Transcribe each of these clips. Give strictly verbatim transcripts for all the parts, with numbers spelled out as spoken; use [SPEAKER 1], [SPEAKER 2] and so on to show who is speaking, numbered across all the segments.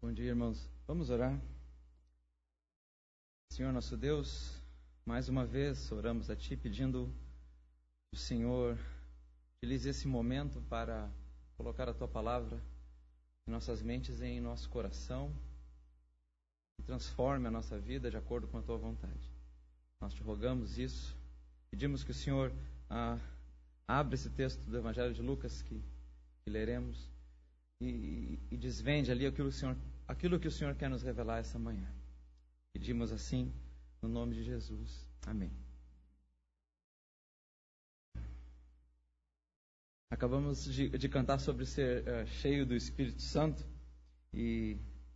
[SPEAKER 1] Bom dia, irmãos. Vamos orar. Senhor nosso Deus, mais uma vez oramos a Ti pedindo que o Senhor utilize esse momento para colocar a Tua palavra em nossas mentes e em nosso coração e transforme a nossa vida de acordo com a Tua vontade. Nós Te rogamos isso, pedimos que o Senhor ah, abra esse texto do Evangelho de Lucas que, que leremos e, e desvende ali aquilo que, o Senhor, aquilo que o Senhor quer nos revelar essa manhã. Pedimos assim, no nome de Jesus. Amém. Acabamos de, de cantar sobre ser uh, cheio do Espírito Santo e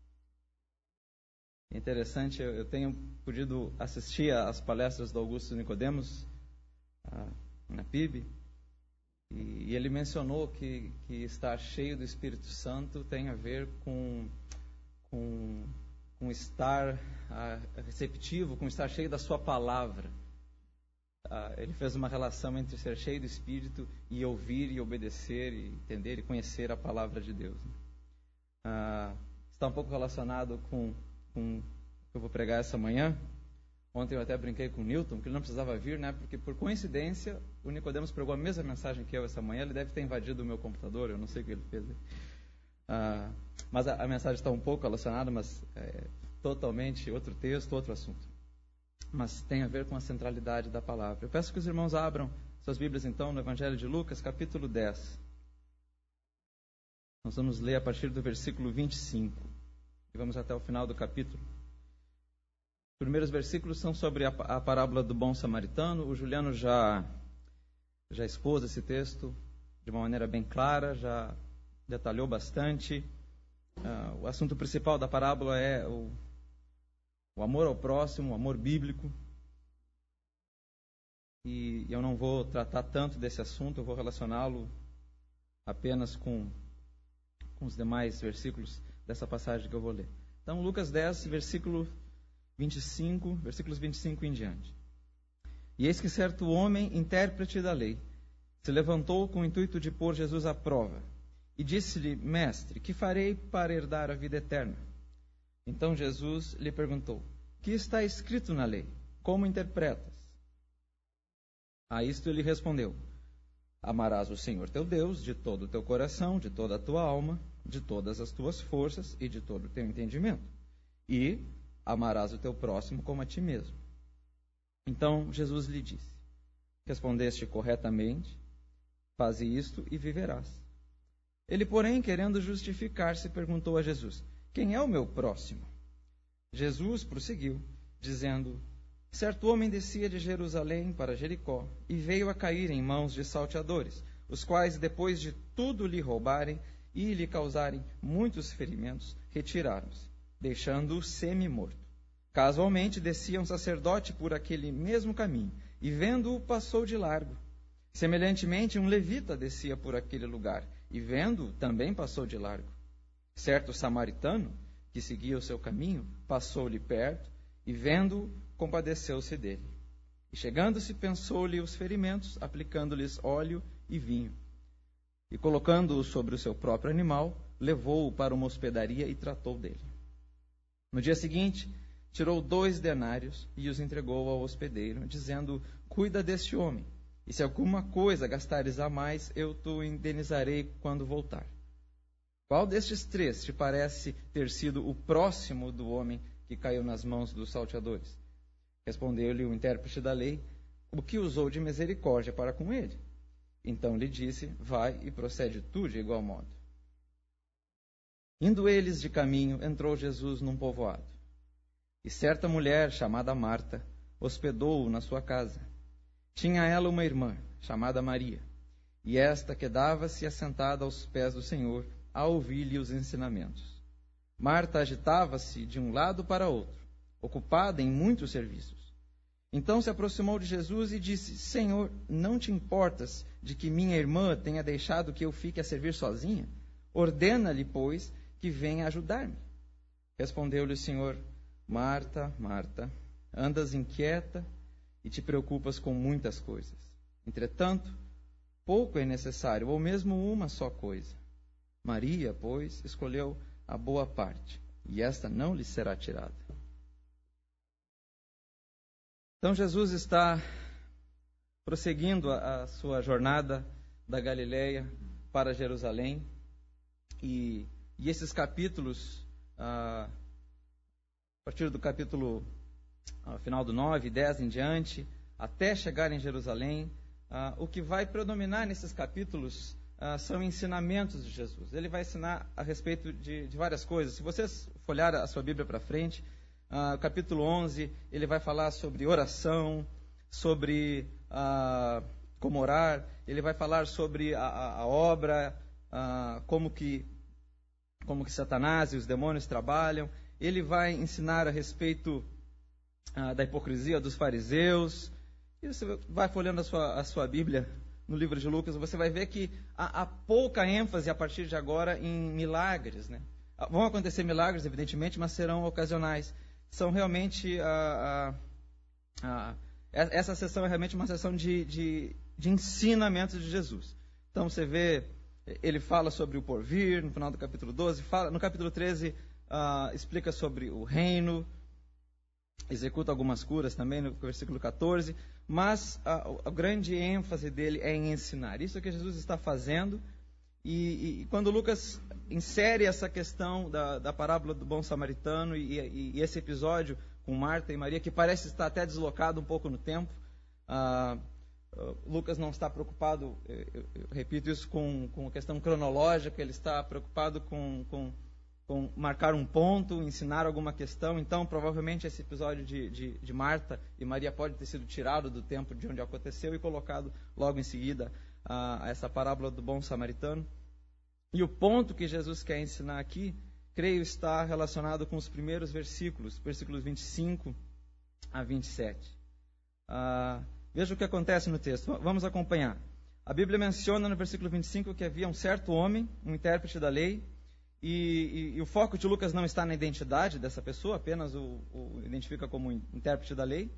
[SPEAKER 1] é interessante, eu, eu tenho podido assistir às palestras do Augusto Nicodemos uh, na P I B e, e ele mencionou que, que estar cheio do Espírito Santo tem a ver com, com, com estar uh, receptivo, com estar cheio da sua palavra. Uh, ele fez uma relação entre ser cheio do Espírito e ouvir e obedecer e entender e conhecer a palavra de Deus. Uh, está um pouco relacionado com, com o que eu vou pregar essa manhã. Ontem eu até brinquei com o Newton, que ele não precisava vir, né? Porque por coincidência o Nicodemos pregou a mesma mensagem que eu essa manhã. Ele deve ter invadido o meu computador, eu não sei o que ele fez. Uh, mas a, a mensagem está um pouco relacionada, mas é totalmente outro texto, outro assunto. Mas tem a ver com a centralidade da palavra. Eu peço que os irmãos abram suas Bíblias, então, no Evangelho de Lucas, capítulo dez. Nós vamos ler a partir do versículo vinte e cinco. E vamos até o final do capítulo. Os primeiros versículos são sobre a, a parábola do bom samaritano. O Juliano já, já expôs esse texto de uma maneira bem clara, já detalhou bastante. Uh, o assunto principal da parábola é o O amor ao próximo, o amor bíblico. E eu não vou tratar tanto desse assunto, eu vou relacioná-lo apenas com, com os demais versículos dessa passagem que eu vou ler. Então, Lucas dez, versículo vinte e cinco, versículos vinte e cinco em diante. E eis que certo homem, intérprete da lei, se levantou com o intuito de pôr Jesus à prova, e disse-lhe: Mestre, que farei para herdar a vida eterna? Então Jesus lhe perguntou: que está escrito na lei? Como interpretas? A isto ele respondeu: amarás o Senhor teu Deus de todo o teu coração, de toda a tua alma, de todas as tuas forças e de todo o teu entendimento. E amarás o teu próximo como a ti mesmo. Então Jesus lhe disse: respondeste corretamente, faze isto e viverás. Ele, porém, querendo justificar-se, perguntou a Jesus: quem é o meu próximo? Jesus prosseguiu, dizendo: certo homem descia de Jerusalém para Jericó e veio a cair em mãos de salteadores, os quais, depois de tudo lhe roubarem e lhe causarem muitos ferimentos, retiraram-se, deixando-o semi-morto. Casualmente descia um sacerdote por aquele mesmo caminho e, vendo-o, passou de largo. Semelhantemente, um levita descia por aquele lugar e, vendo-o, também passou de largo. Certo samaritano, que seguia o seu caminho, passou-lhe perto e, vendo-o, compadeceu-se dele. E, chegando-se, pensou-lhe os ferimentos, aplicando-lhes óleo e vinho. E, colocando-o sobre o seu próprio animal, levou-o para uma hospedaria e tratou dele. No dia seguinte, tirou dois denários e os entregou ao hospedeiro, dizendo: cuida deste homem, e se alguma coisa gastares a mais, eu te indenizarei quando voltar. Qual destes três te parece ter sido o próximo do homem que caiu nas mãos dos salteadores? Respondeu-lhe o intérprete da lei: o que usou de misericórdia para com ele. Então lhe disse: vai e procede tu de igual modo. Indo eles de caminho, entrou Jesus num povoado. E certa mulher, chamada Marta, hospedou-o na sua casa. Tinha ela uma irmã, chamada Maria, e esta quedava-se assentada aos pés do Senhor, a ouvir-lhe os ensinamentos. Marta agitava-se de um lado para outro, ocupada em muitos serviços. Então se aproximou de Jesus e disse: Senhor, não te importas de que minha irmã tenha deixado que eu fique a servir sozinha? Ordena-lhe, pois, que venha ajudar-me. Respondeu-lhe o Senhor: Marta, Marta, andas inquieta e te preocupas com muitas coisas. Entretanto, pouco é necessário, ou mesmo uma só coisa. Maria, pois, escolheu a boa parte, e esta não lhe será tirada. Então Jesus está prosseguindo a, a sua jornada da Galileia para Jerusalém, e, e esses capítulos, ah, a partir do capítulo ah, final do nove, dez em diante, até chegar em Jerusalém, ah, o que vai predominar nesses capítulos ah, são ensinamentos de Jesus. Ele vai ensinar a respeito de, de várias coisas. Se vocês folharem a sua Bíblia para frente, ah, capítulo onze, ele vai falar sobre oração, sobre ah, como orar, ele vai falar sobre a, a, a obra, ah, como que, como que Satanás e os demônios trabalham. Ele vai ensinar a respeito ah, da hipocrisia dos fariseus. E você vai folhando a sua, a sua Bíblia no livro de Lucas, você vai ver que há, há pouca ênfase a partir de agora em milagres, né? Vão acontecer milagres, evidentemente, mas serão ocasionais. São realmente... Ah, ah, ah, essa sessão é realmente uma sessão de, de, de ensinamentos de Jesus. Então você vê, ele fala sobre o porvir, no final do capítulo doze, fala, no capítulo treze, ah, explica sobre o reino, executa algumas curas também no versículo catorze, mas a, a grande ênfase dele é em ensinar. Isso é o que Jesus está fazendo, e, e, e quando Lucas insere essa questão da, da parábola do bom samaritano e, e, e esse episódio com Marta e Maria, que parece estar até deslocado um pouco no tempo, ah, Lucas não está preocupado, eu, eu repito isso, com, com a questão cronológica, ele está preocupado com... com com marcar um ponto, ensinar alguma questão. Então, provavelmente, esse episódio de, de, de Marta e Maria pode ter sido tirado do tempo de onde aconteceu e colocado logo em seguida a, a essa parábola do bom samaritano. E o ponto que Jesus quer ensinar aqui, creio, está relacionado com os primeiros versículos, versículos vinte e cinco a vinte e sete. Ah, veja o que acontece no texto. Vamos acompanhar. A Bíblia menciona no versículo vinte e cinco que havia um certo homem, um intérprete da lei. E, e, e o foco de Lucas não está na identidade dessa pessoa, apenas o, o identifica como intérprete da lei.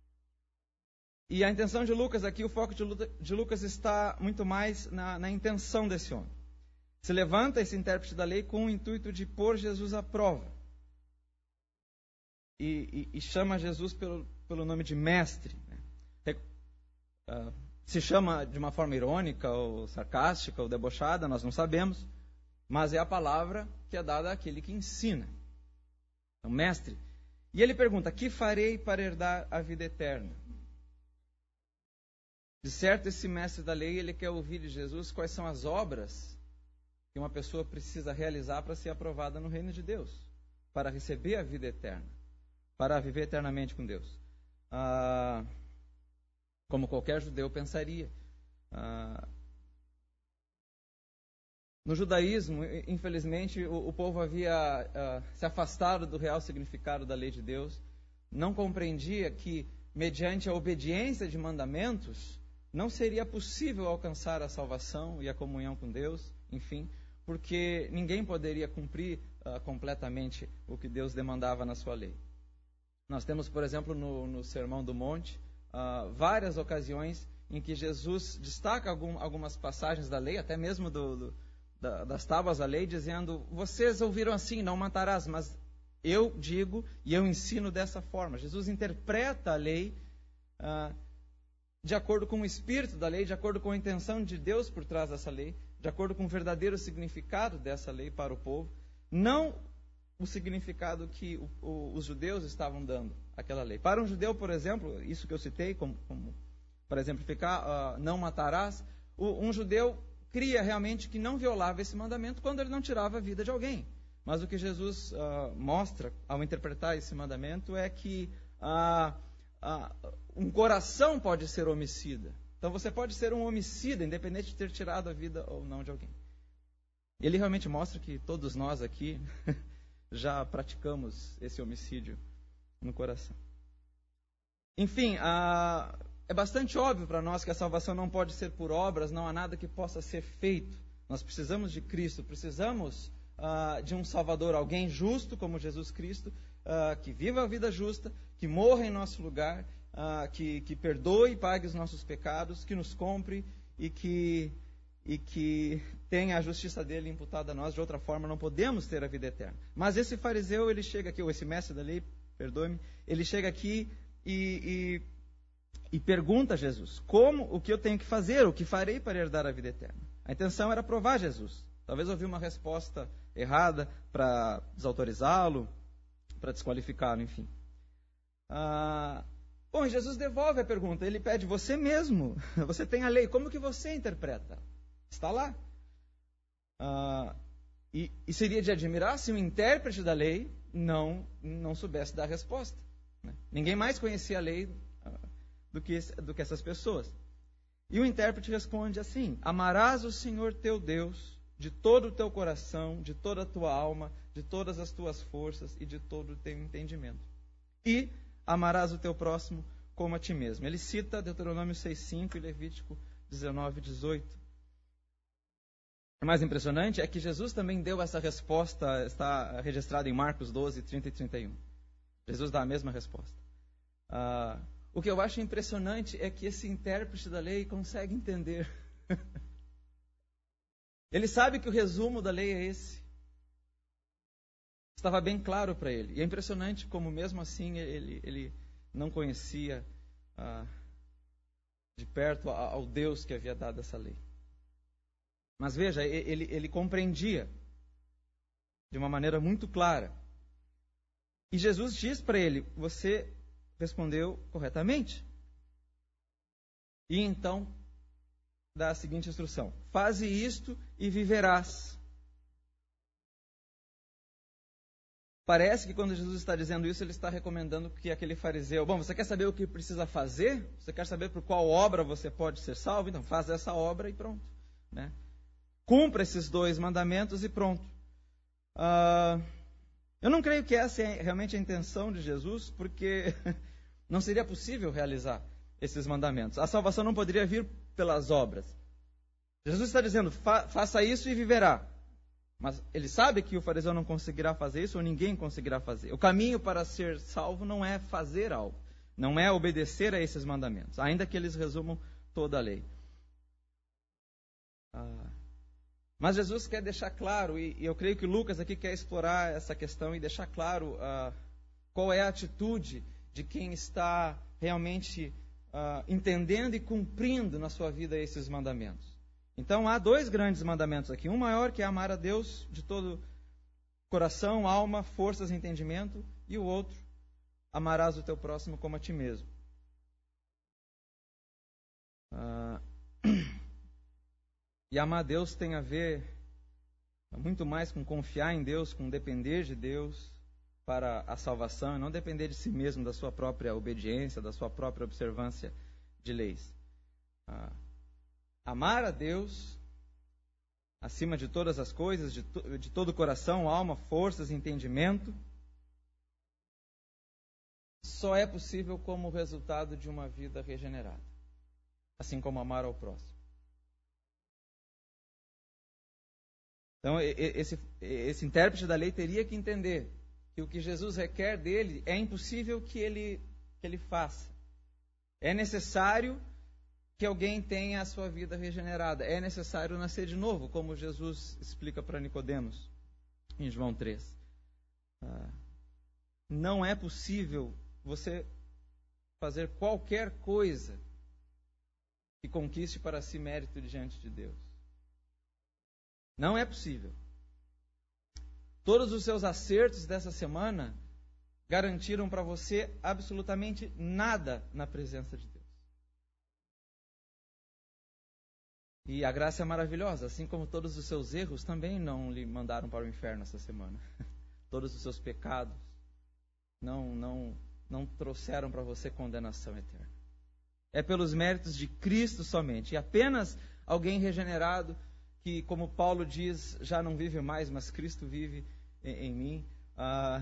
[SPEAKER 1] E a intenção de Lucas aqui, o foco de, de Lucas está muito mais na, na intenção desse homem. Se levanta esse intérprete da lei com o intuito de pôr Jesus à prova. E, e, e chama Jesus pelo, pelo nome de mestre. Né? Uh, se chama de uma forma irônica, ou sarcástica, ou debochada, nós não sabemos. Mas é a palavra que é dada àquele que ensina. É o mestre. E ele pergunta, que farei para herdar a vida eterna? De certo, esse mestre da lei, ele quer ouvir de Jesus quais são as obras que uma pessoa precisa realizar para ser aprovada no reino de Deus, para receber a vida eterna, para viver eternamente com Deus. Ah, como qualquer judeu pensaria. Ah, No judaísmo, infelizmente, o, o povo havia uh, se afastado do real significado da lei de Deus, não compreendia que, mediante a obediência de mandamentos, não seria possível alcançar a salvação e a comunhão com Deus, enfim, porque ninguém poderia cumprir uh, completamente o que Deus demandava na sua lei. Nós temos, por exemplo, no, no Sermão do Monte, uh, várias ocasiões em que Jesus destaca algum, algumas passagens da lei, até mesmo do... do das tábuas da lei, dizendo, vocês ouviram assim, não matarás, mas eu digo e eu ensino dessa forma. Jesus interpreta a lei ah, de acordo com o espírito da lei, de acordo com a intenção de Deus por trás dessa lei, de acordo com o verdadeiro significado dessa lei para o povo, não o significado que o, o, os judeus estavam dando àquela lei. Para um judeu, por exemplo, isso que eu citei, como, como para exemplificar, ah, não matarás, o, um judeu cria realmente que não violava esse mandamento quando ele não tirava a vida de alguém. Mas o que Jesus uh, mostra ao interpretar esse mandamento é que uh, uh, um coração pode ser homicida. Então você pode ser um homicida, independente de ter tirado a vida ou não de alguém. Ele realmente mostra que todos nós aqui já praticamos esse homicídio no coração. Enfim, a... Uh, É bastante óbvio para nós que a salvação não pode ser por obras, não há nada que possa ser feito. Nós precisamos de Cristo, precisamos uh, de um Salvador, alguém justo como Jesus Cristo, uh, que viva a vida justa, que morra em nosso lugar, uh, que, que perdoe e pague os nossos pecados, que nos compre e que, e que tem a justiça dele imputada a nós, de outra forma não podemos ter a vida eterna. Mas esse fariseu, ele chega aqui, ou esse mestre da lei, perdoe-me, ele chega aqui e, e, e pergunta a Jesus, como, o que eu tenho que fazer, o que farei para herdar a vida eterna? A intenção era provar Jesus. Talvez ouvir uma resposta errada para desautorizá-lo, para desqualificá-lo, enfim. Ah, bom, Jesus devolve a pergunta, ele pede, você mesmo, você tem a lei, como que você interpreta? Está lá. Ah, e, e seria de admirar se o intérprete da lei não, não soubesse dar a resposta. Né? Ninguém mais conhecia a lei ah, do, que, do que essas pessoas. E o intérprete responde assim, amarás o Senhor teu Deus de todo o teu coração, de toda a tua alma, de todas as tuas forças e de todo o teu entendimento. E amarás o teu próximo como a ti mesmo. Ele cita Deuteronômio seis, cinco e Levítico dezenove, dezoito. O mais impressionante é que Jesus também deu essa resposta, está registrado em Marcos doze, trinta e trinta e um. Jesus dá a mesma resposta. Ah, o que eu acho impressionante é que esse intérprete da lei consegue entender. Ele sabe que o resumo da lei é esse. Estava bem claro para ele. E é impressionante como mesmo assim ele, ele não conhecia ah, de perto ao Deus que havia dado essa lei. Mas veja, ele, ele compreendia de uma maneira muito clara. E Jesus diz para ele, você respondeu corretamente. E então dá a seguinte instrução, faze isto e viverás. Parece que quando Jesus está dizendo isso, ele está recomendando que aquele fariseu, bom, você quer saber o que precisa fazer? Você quer saber por qual obra você pode ser salvo? Então faz essa obra e pronto. Né? Cumpra esses dois mandamentos e pronto. Uh, eu não creio que essa é realmente a intenção de Jesus, porque não seria possível realizar esses mandamentos. A salvação não poderia vir pelas obras. Jesus está dizendo, fa- faça isso e viverá. Mas ele sabe que o fariseu não conseguirá fazer isso, ou ninguém conseguirá fazer. O caminho para ser salvo não é fazer algo, não é obedecer a esses mandamentos, ainda que eles resumam toda a lei. Ah, mas Jesus quer deixar claro, e, e eu creio que Lucas aqui quer explorar essa questão e deixar claro ah, qual é a atitude de quem está realmente ah, entendendo e cumprindo na sua vida esses mandamentos. Então há dois grandes mandamentos aqui. Um maior, que é amar a Deus de todo coração, alma, forças e entendimento. E o outro, amarás o teu próximo como a ti mesmo. Ah, e amar a Deus tem a ver muito mais com confiar em Deus, com depender de Deus para a salvação, e não depender de si mesmo, da sua própria obediência, da sua própria observância de leis. Ah, Amar a Deus, acima de todas as coisas, de, to, de todo o coração, alma, forças e entendimento, só é possível como resultado de uma vida regenerada, assim como amar ao próximo. Então, esse, esse intérprete da lei teria que entender que o que Jesus requer dele é impossível que ele, que ele faça. É necessário que alguém tenha a sua vida regenerada. É necessário nascer de novo, como Jesus explica para Nicodemos em João três. Ah, não é possível você fazer qualquer coisa que conquiste para si mérito diante de Deus. Não é possível. Todos os seus acertos dessa semana garantiram para você absolutamente nada na presença de Deus. E a graça é maravilhosa, assim como todos os seus erros também não lhe mandaram para o inferno essa semana. Todos os seus pecados não, não, não trouxeram para você condenação eterna. É pelos méritos de Cristo somente. E apenas alguém regenerado, que, como Paulo diz, já não vive mais, mas Cristo vive em, em mim. Ah,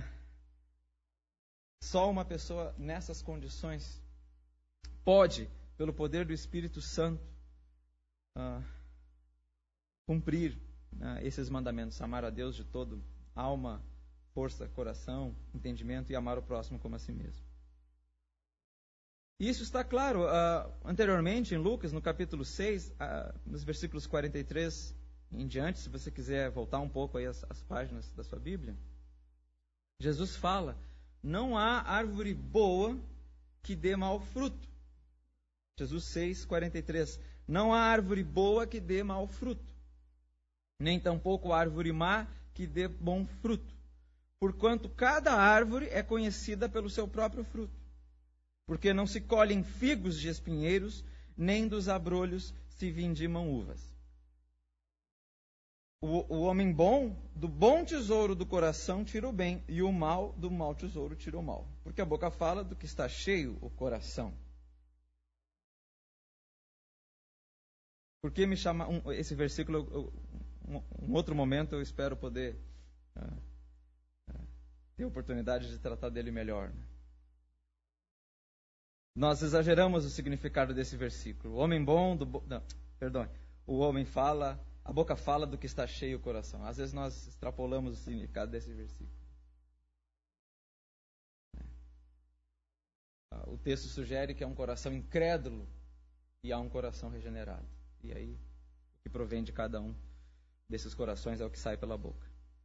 [SPEAKER 1] só uma pessoa nessas condições pode, pelo poder do Espírito Santo, Uh, cumprir uh, esses mandamentos, amar a Deus de todo alma, força, coração, entendimento e amar o próximo como a si mesmo. E isso está claro uh, anteriormente em Lucas, no capítulo seis, uh, nos versículos quarenta e três em diante, se você quiser voltar um pouco aí as, as páginas da sua Bíblia. Jesus fala: não há árvore boa que dê mau fruto. Jesus seis, quarenta e três. Não há árvore boa que dê mau fruto, nem tampouco árvore má que dê bom fruto. Porquanto cada árvore é conhecida pelo seu próprio fruto. Porque não se colhem figos de espinheiros, nem dos abrolhos se vindimam uvas. O, o homem bom, do bom tesouro do coração tira o bem, e o mal, do mau tesouro tira o mal. Porque a boca fala do que está cheio o coração. Por que me chama um, esse versículo, eu, um, um outro momento eu espero poder uh, uh, ter oportunidade de tratar dele melhor. Né? Nós exageramos o significado desse versículo. O homem bom, do bo... não, perdão, o homem fala, a boca fala do que está cheio o coração. Às vezes nós extrapolamos o significado desse versículo. O texto sugere que é um coração incrédulo e há um coração regenerado. E aí, o que provém de cada um desses corações é o que sai pela boca.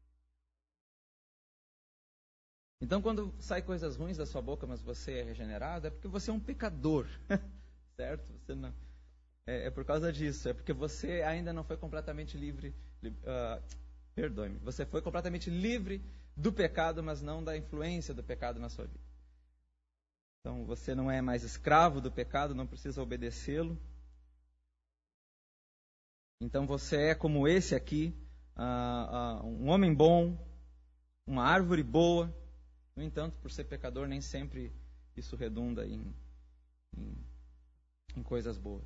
[SPEAKER 1] Então, quando sai coisas ruins da sua boca, mas você é regenerado, é porque você é um pecador, certo? Você não, é, é por causa disso, é porque você ainda não foi completamente livre, uh, perdoe-me, você foi completamente livre do pecado, mas não da influência do pecado na sua vida. Então, você não é mais escravo do pecado, não precisa obedecê-lo. Então você é como esse aqui, uh, uh, um homem bom, uma árvore boa. No entanto, por ser pecador, nem sempre isso redunda em, em, em coisas boas.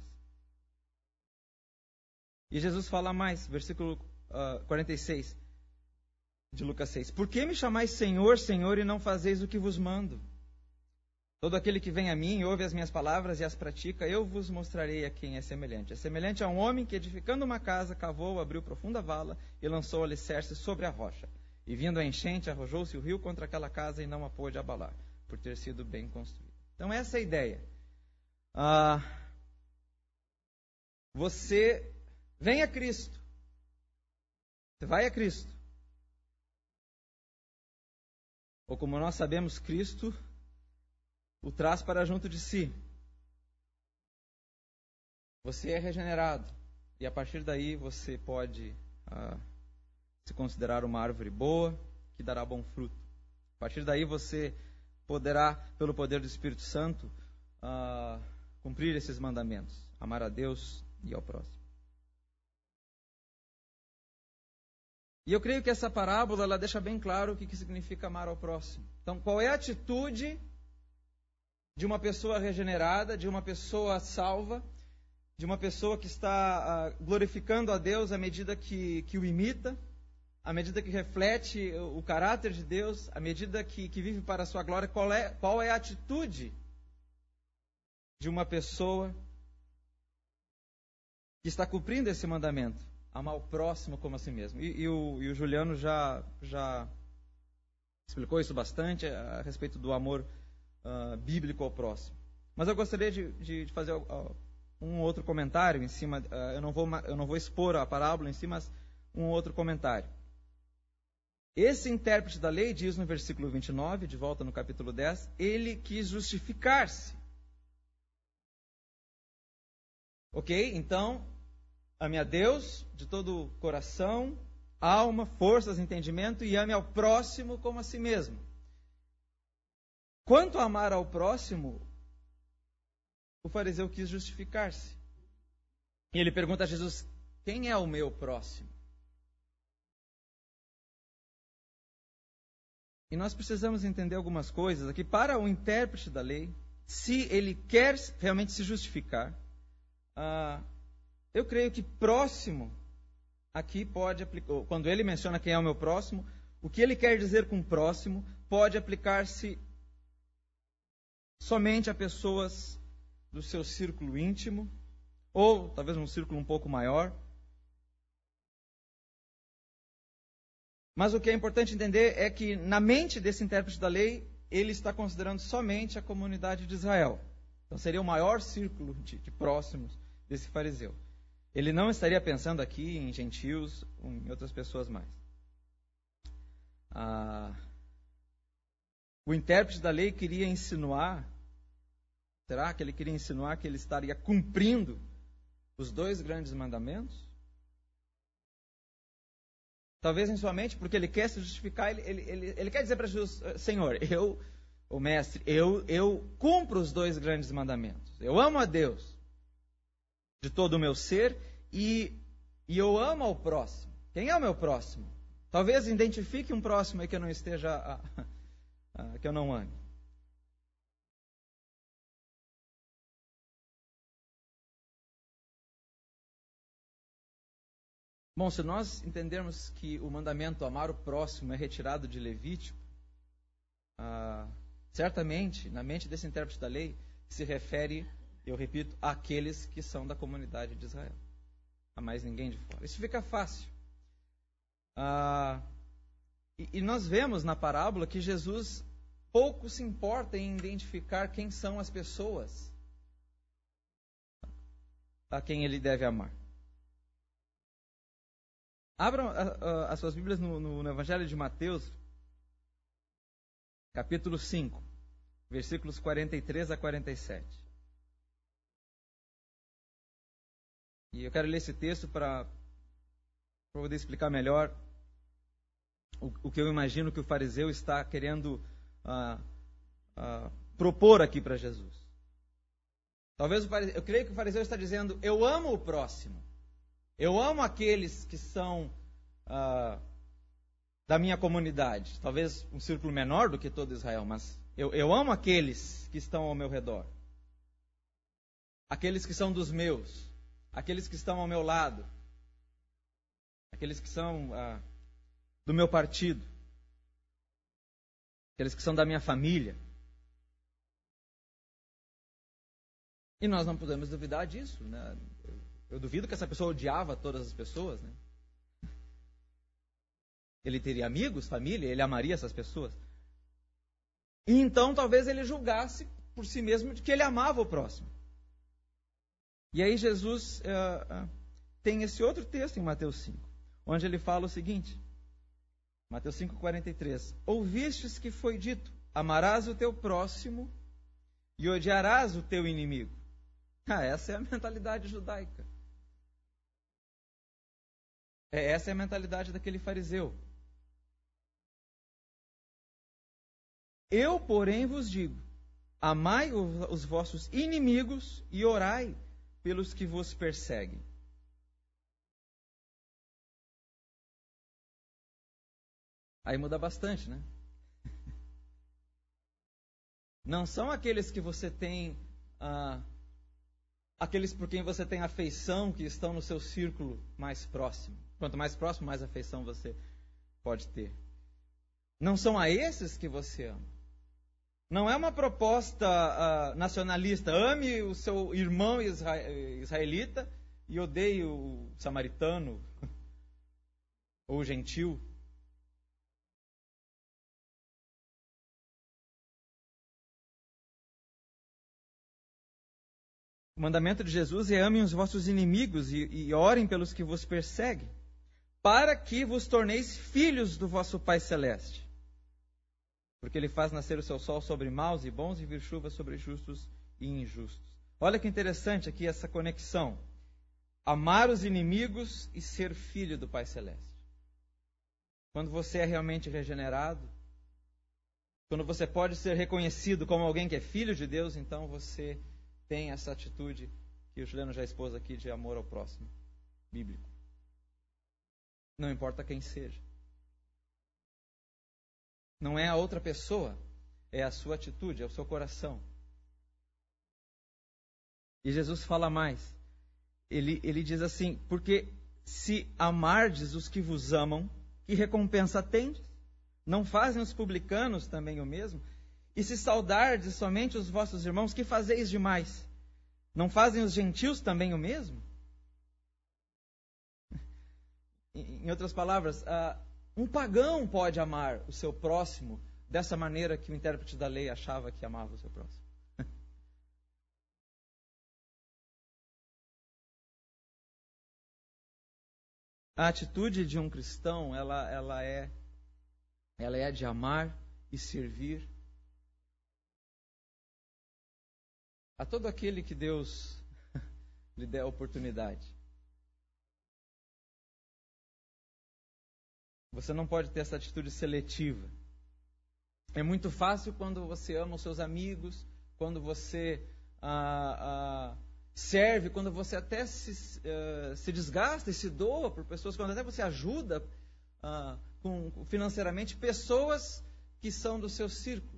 [SPEAKER 1] E Jesus fala mais, versículo uh, quarenta e seis de Lucas seis. Por que me chamais Senhor, Senhor, e não fazeis o que vos mando? Todo aquele que vem a mim e ouve as minhas palavras e as pratica, eu vos mostrarei a quem é semelhante. É semelhante a um homem que, edificando uma casa, cavou, abriu profunda vala e lançou o alicerce sobre a rocha. E vindo a enchente, arrojou-se o rio contra aquela casa e não a pôde abalar, por ter sido bem construída. Então essa é a ideia. Ah, você vem a Cristo. Você vai a Cristo. Ou como nós sabemos, Cristo o traz para junto de si. Você é regenerado. E a partir daí você pode ah, se considerar uma árvore boa, que dará bom fruto. A partir daí você poderá, pelo poder do Espírito Santo, ah, cumprir esses mandamentos. Amar a Deus e ao próximo. E eu creio que essa parábola ela deixa bem claro o que, que significa amar ao próximo. Então, qual é a atitude de uma pessoa regenerada, de uma pessoa salva, de uma pessoa que está uh, glorificando a Deus à medida que, que o imita, à medida que reflete o caráter de Deus, à medida que, que vive para a sua glória? Qual é, qual é a atitude de uma pessoa que está cumprindo esse mandamento? Amar o próximo como a si mesmo. E, e, o, e o Juliano já, já explicou isso bastante a respeito do amor Uh, bíblico ao próximo. Mas eu gostaria de, de, de fazer uh, um outro comentário em cima. Uh, eu, não vou, eu não vou expor a parábola em si, mas um outro comentário. Esse intérprete da lei diz no versículo vinte e nove, de volta no capítulo dez, ele quis justificar-se. Ok? Então, ame a Deus de todo o coração, alma, forças, entendimento, e ame ao próximo como a si mesmo. Quanto a amar ao próximo, o fariseu quis justificar-se. E ele pergunta a Jesus: quem é o meu próximo? E nós precisamos entender algumas coisas aqui. Para o intérprete da lei, se ele quer realmente se justificar, ah, eu creio que próximo aqui pode aplicar. Quando ele menciona quem é o meu próximo, o que ele quer dizer com próximo pode aplicar-se somente a pessoas do seu círculo íntimo, ou talvez um círculo um pouco maior. Mas o que é importante entender é que, na mente desse intérprete da lei, ele está considerando somente a comunidade de Israel. Então seria o maior círculo de, de próximos desse fariseu. Ele não estaria pensando aqui em gentios ou em outras pessoas mais. Ah, o intérprete da lei queria insinuar, será que ele queria insinuar que ele estaria cumprindo os dois grandes mandamentos? Talvez em sua mente, porque ele quer se justificar, ele, ele, ele, ele quer dizer para Jesus, Senhor, eu, o mestre, eu, eu cumpro os dois grandes mandamentos. Eu amo a Deus de todo o meu ser e, e eu amo ao próximo. Quem é o meu próximo? Talvez identifique um próximo aí que eu não esteja, a, a, a, que eu não ame. Bom, se nós entendermos que o mandamento amar o próximo é retirado de Levítico, ah, certamente, na mente desse intérprete da lei, se refere, eu repito, àqueles que são da comunidade de Israel. A mais ninguém de fora. Isso fica fácil. Ah, e, e nós vemos na parábola que Jesus pouco se importa em identificar quem são as pessoas a quem ele deve amar. Abram as suas Bíblias no, no, no Evangelho de Mateus, capítulo cinco, versículos quarenta e três a quarenta e sete. E eu quero ler esse texto para poder explicar melhor o, o que eu imagino que o fariseu está querendo ah, ah, propor aqui para Jesus. Talvez o fariseu, eu creio que o fariseu está dizendo, eu amo o próximo. Eu amo aqueles que são ah, da minha comunidade. Talvez um círculo menor do que todo Israel, mas eu, eu amo aqueles que estão ao meu redor. Aqueles que são dos meus. Aqueles que estão ao meu lado. Aqueles que são ah, do meu partido. Aqueles que são da minha família. E nós não podemos duvidar disso, né? Eu duvido que essa pessoa odiava todas as pessoas, né? Ele teria amigos, família, ele amaria essas pessoas. E então talvez ele julgasse por si mesmo de que ele amava o próximo. E aí Jesus uh, uh, tem esse outro texto em Mateus cinco, onde ele fala o seguinte, Mateus cinco, quarenta e três. Ouvistes que foi dito, amarás o teu próximo e odiarás o teu inimigo. Ah, essa é a mentalidade judaica. É, essa é a mentalidade daquele fariseu. Eu, porém, vos digo, amai os vossos inimigos e orai pelos que vos perseguem. Aí muda bastante, né? Não são aqueles que você tem, ah, aqueles por quem você tem afeição, que estão no seu círculo mais próximo. Quanto mais próximo, mais afeição você pode ter. Não são a esses que você ama. Não é uma proposta uh, nacionalista. Ame o seu irmão isra- israelita e odeie o samaritano ou o gentil. O mandamento de Jesus é amem os vossos inimigos e, e orem pelos que vos perseguem, para que vos torneis filhos do vosso Pai Celeste. Porque Ele faz nascer o seu sol sobre maus e bons e vir chuva sobre justos e injustos. Olha que interessante aqui essa conexão. Amar os inimigos e ser filho do Pai Celeste. Quando você é realmente regenerado, quando você pode ser reconhecido como alguém que é filho de Deus, então você tem essa atitude que o Juliano já expôs aqui de amor ao próximo, bíblico. Não importa quem seja. Não é a outra pessoa, é a sua atitude, é o seu coração. E Jesus fala mais. Ele, ele diz assim, porque se amardes os que vos amam, que recompensa tendes? Não fazem os publicanos também o mesmo? E se saudardes somente os vossos irmãos, que fazeis demais? Não fazem os gentios também o mesmo? Em outras palavras, um pagão pode amar o seu próximo dessa maneira que o intérprete da lei achava que amava o seu próximo. a atitude de um cristão, ela, ela, é, ela é de amar e servir a todo aquele que Deus lhe der a oportunidade. Você não pode ter essa atitude seletiva. É muito fácil quando você ama os seus amigos, quando você ah, ah, serve, quando você até se, uh, se desgasta e se doa por pessoas, quando até você ajuda uh, com, financeiramente pessoas que são do seu círculo.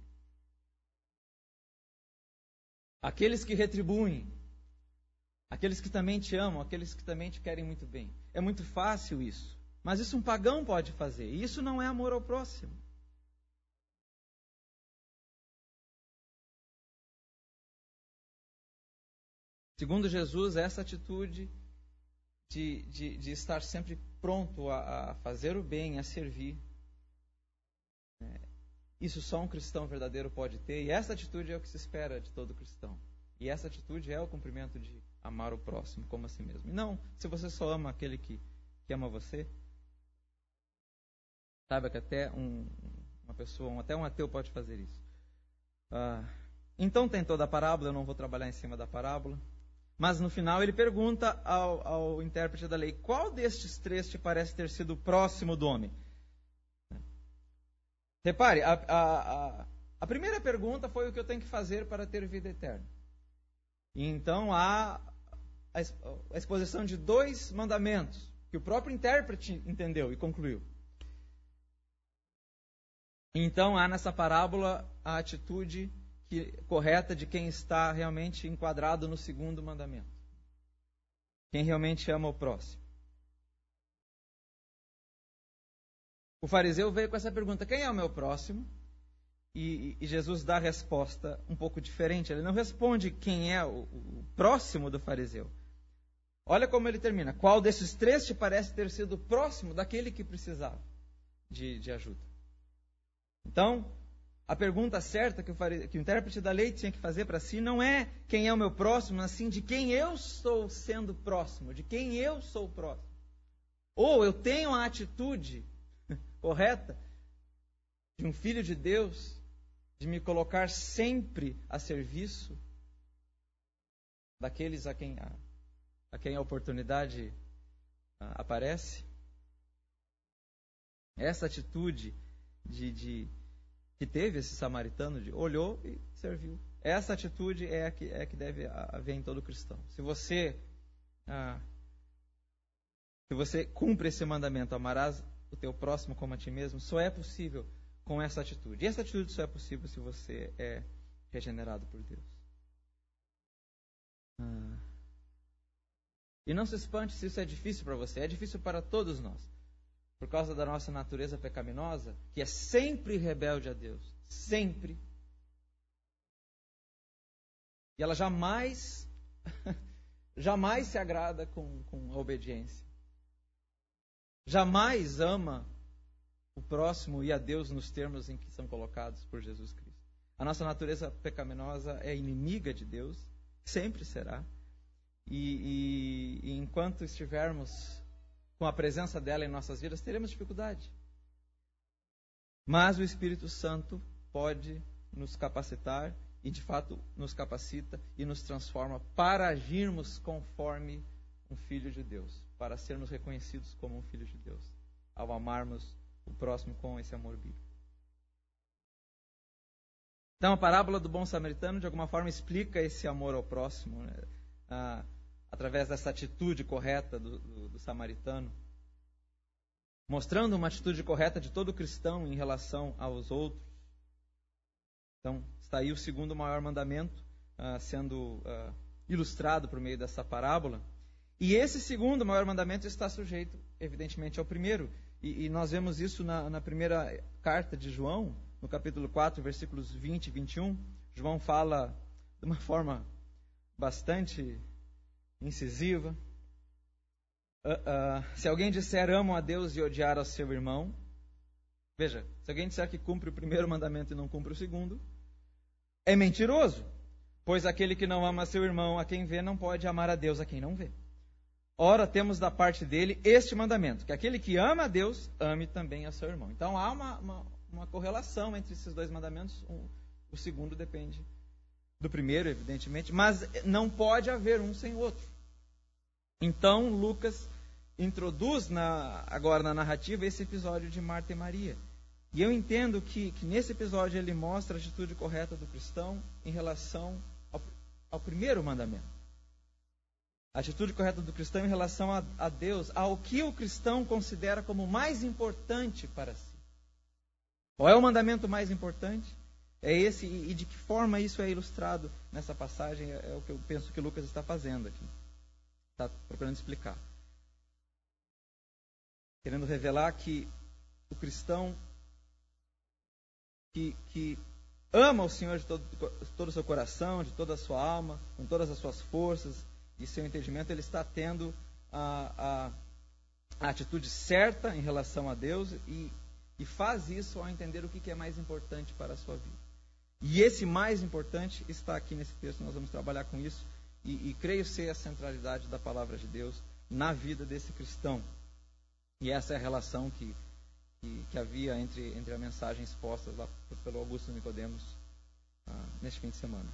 [SPEAKER 1] Aqueles que retribuem, aqueles que também te amam, aqueles que também te querem muito bem. É muito fácil isso. Mas isso um pagão pode fazer. E isso não é amor ao próximo. Segundo Jesus, essa atitude de, de, de estar sempre pronto a, a fazer o bem, a servir, é, isso só um cristão verdadeiro pode ter. E essa atitude é o que se espera de todo cristão. E essa atitude é o cumprimento de amar o próximo como a si mesmo. E não, se você só ama aquele que, que ama você, saiba que até um, uma pessoa, até um ateu pode fazer isso. Ah, então tem toda a parábola, eu não vou trabalhar em cima da parábola. Mas no final ele pergunta ao, ao intérprete da lei: qual destes três te parece ter sido próximo do homem? Repare, a, a, a, a primeira pergunta foi o que eu tenho que fazer para ter vida eterna. E então há a, a exposição de dois mandamentos que o próprio intérprete entendeu e concluiu. Então há nessa parábola a atitude que, correta de quem está realmente enquadrado no segundo mandamento. Quem realmente ama o próximo. O fariseu veio com essa pergunta: quem é o meu próximo? E, e Jesus dá a resposta um pouco diferente. Ele não responde quem é o, o próximo do fariseu. Olha como ele termina: qual desses três te parece ter sido próximo daquele que precisava de, de ajuda? Então, a pergunta certa que o, fariseu, que o intérprete da lei tinha que fazer para si não é quem é o meu próximo, mas sim de quem eu estou sendo próximo, de quem eu sou próximo. Ou eu tenho a atitude correta de um filho de Deus, de me colocar sempre a serviço daqueles a quem a, a, quem a oportunidade a, aparece. Essa atitude de, de, que teve esse samaritano, de olhou e serviu. Essa atitude é a que, é a que deve haver em todo cristão. Se você, ah, se você cumpre esse mandamento, amarás o teu próximo como a ti mesmo, só é possível com essa atitude. E essa atitude só é possível se você é regenerado por Deus. Ah. E não se espante se isso é difícil para você. É difícil para todos nós. Por causa da nossa natureza pecaminosa, que é sempre rebelde a Deus. Sempre. E ela jamais, jamais se agrada com, com a obediência. Jamais ama o próximo e a Deus nos termos em que são colocados por Jesus Cristo. A nossa natureza pecaminosa é inimiga de Deus, sempre será. E, e, e enquanto estivermos com a presença dela em nossas vidas, teremos dificuldade. Mas o Espírito Santo pode nos capacitar, e de fato nos capacita e nos transforma para agirmos conforme um filho de Deus, para sermos reconhecidos como um filho de Deus, ao amarmos o próximo com esse amor bíblico. Então a parábola do bom samaritano de alguma forma explica esse amor ao próximo, né? ah, através dessa atitude correta do, do, do samaritano, mostrando uma atitude correta de todo cristão em relação aos outros. Então está aí o segundo maior mandamento ah, sendo ah, ilustrado por meio dessa parábola. E esse segundo maior mandamento está sujeito, evidentemente, ao primeiro. E, e nós vemos isso na, na primeira carta de João, no capítulo quatro, versículos vinte e vinte e um. João fala de uma forma bastante incisiva. Uh, uh, se alguém disser amo a Deus e odiar ao seu irmão, veja, se alguém disser que cumpre o primeiro mandamento e não cumpre o segundo, é mentiroso, pois aquele que não ama seu irmão a quem vê não pode amar a Deus a quem não vê. ora temos da parte dele este mandamento, que aquele que ama a Deus, ame também a seu irmão. Então há uma, uma, uma correlação entre esses dois mandamentos. Um, o segundo depende do primeiro, evidentemente, mas não pode haver um sem o outro. Então Lucas introduz na, agora na narrativa esse episódio de Marta e Maria. E eu entendo que, que nesse episódio ele mostra a atitude correta do cristão em relação ao, ao primeiro mandamento. A atitude correta do cristão em relação a, a Deus, ao que o cristão considera como mais importante para si. Qual é o mandamento mais importante? É esse, e de que forma isso é ilustrado nessa passagem, é, é o que eu penso que Lucas está fazendo aqui. Está procurando explicar. Querendo revelar que o cristão que, que ama o Senhor de todo, todo o seu coração, de toda a sua alma, com todas as suas forças e seu entendimento, ele está tendo a, a, a atitude certa em relação a Deus e, e faz isso ao entender o que é mais importante para a sua vida. E esse mais importante está aqui nesse texto, nós vamos trabalhar com isso, e, e creio ser a centralidade da palavra de Deus na vida desse cristão. E essa é a relação que, que, que havia entre, entre a mensagem exposta lá pelo Augusto Nicodemos ah, neste fim de semana.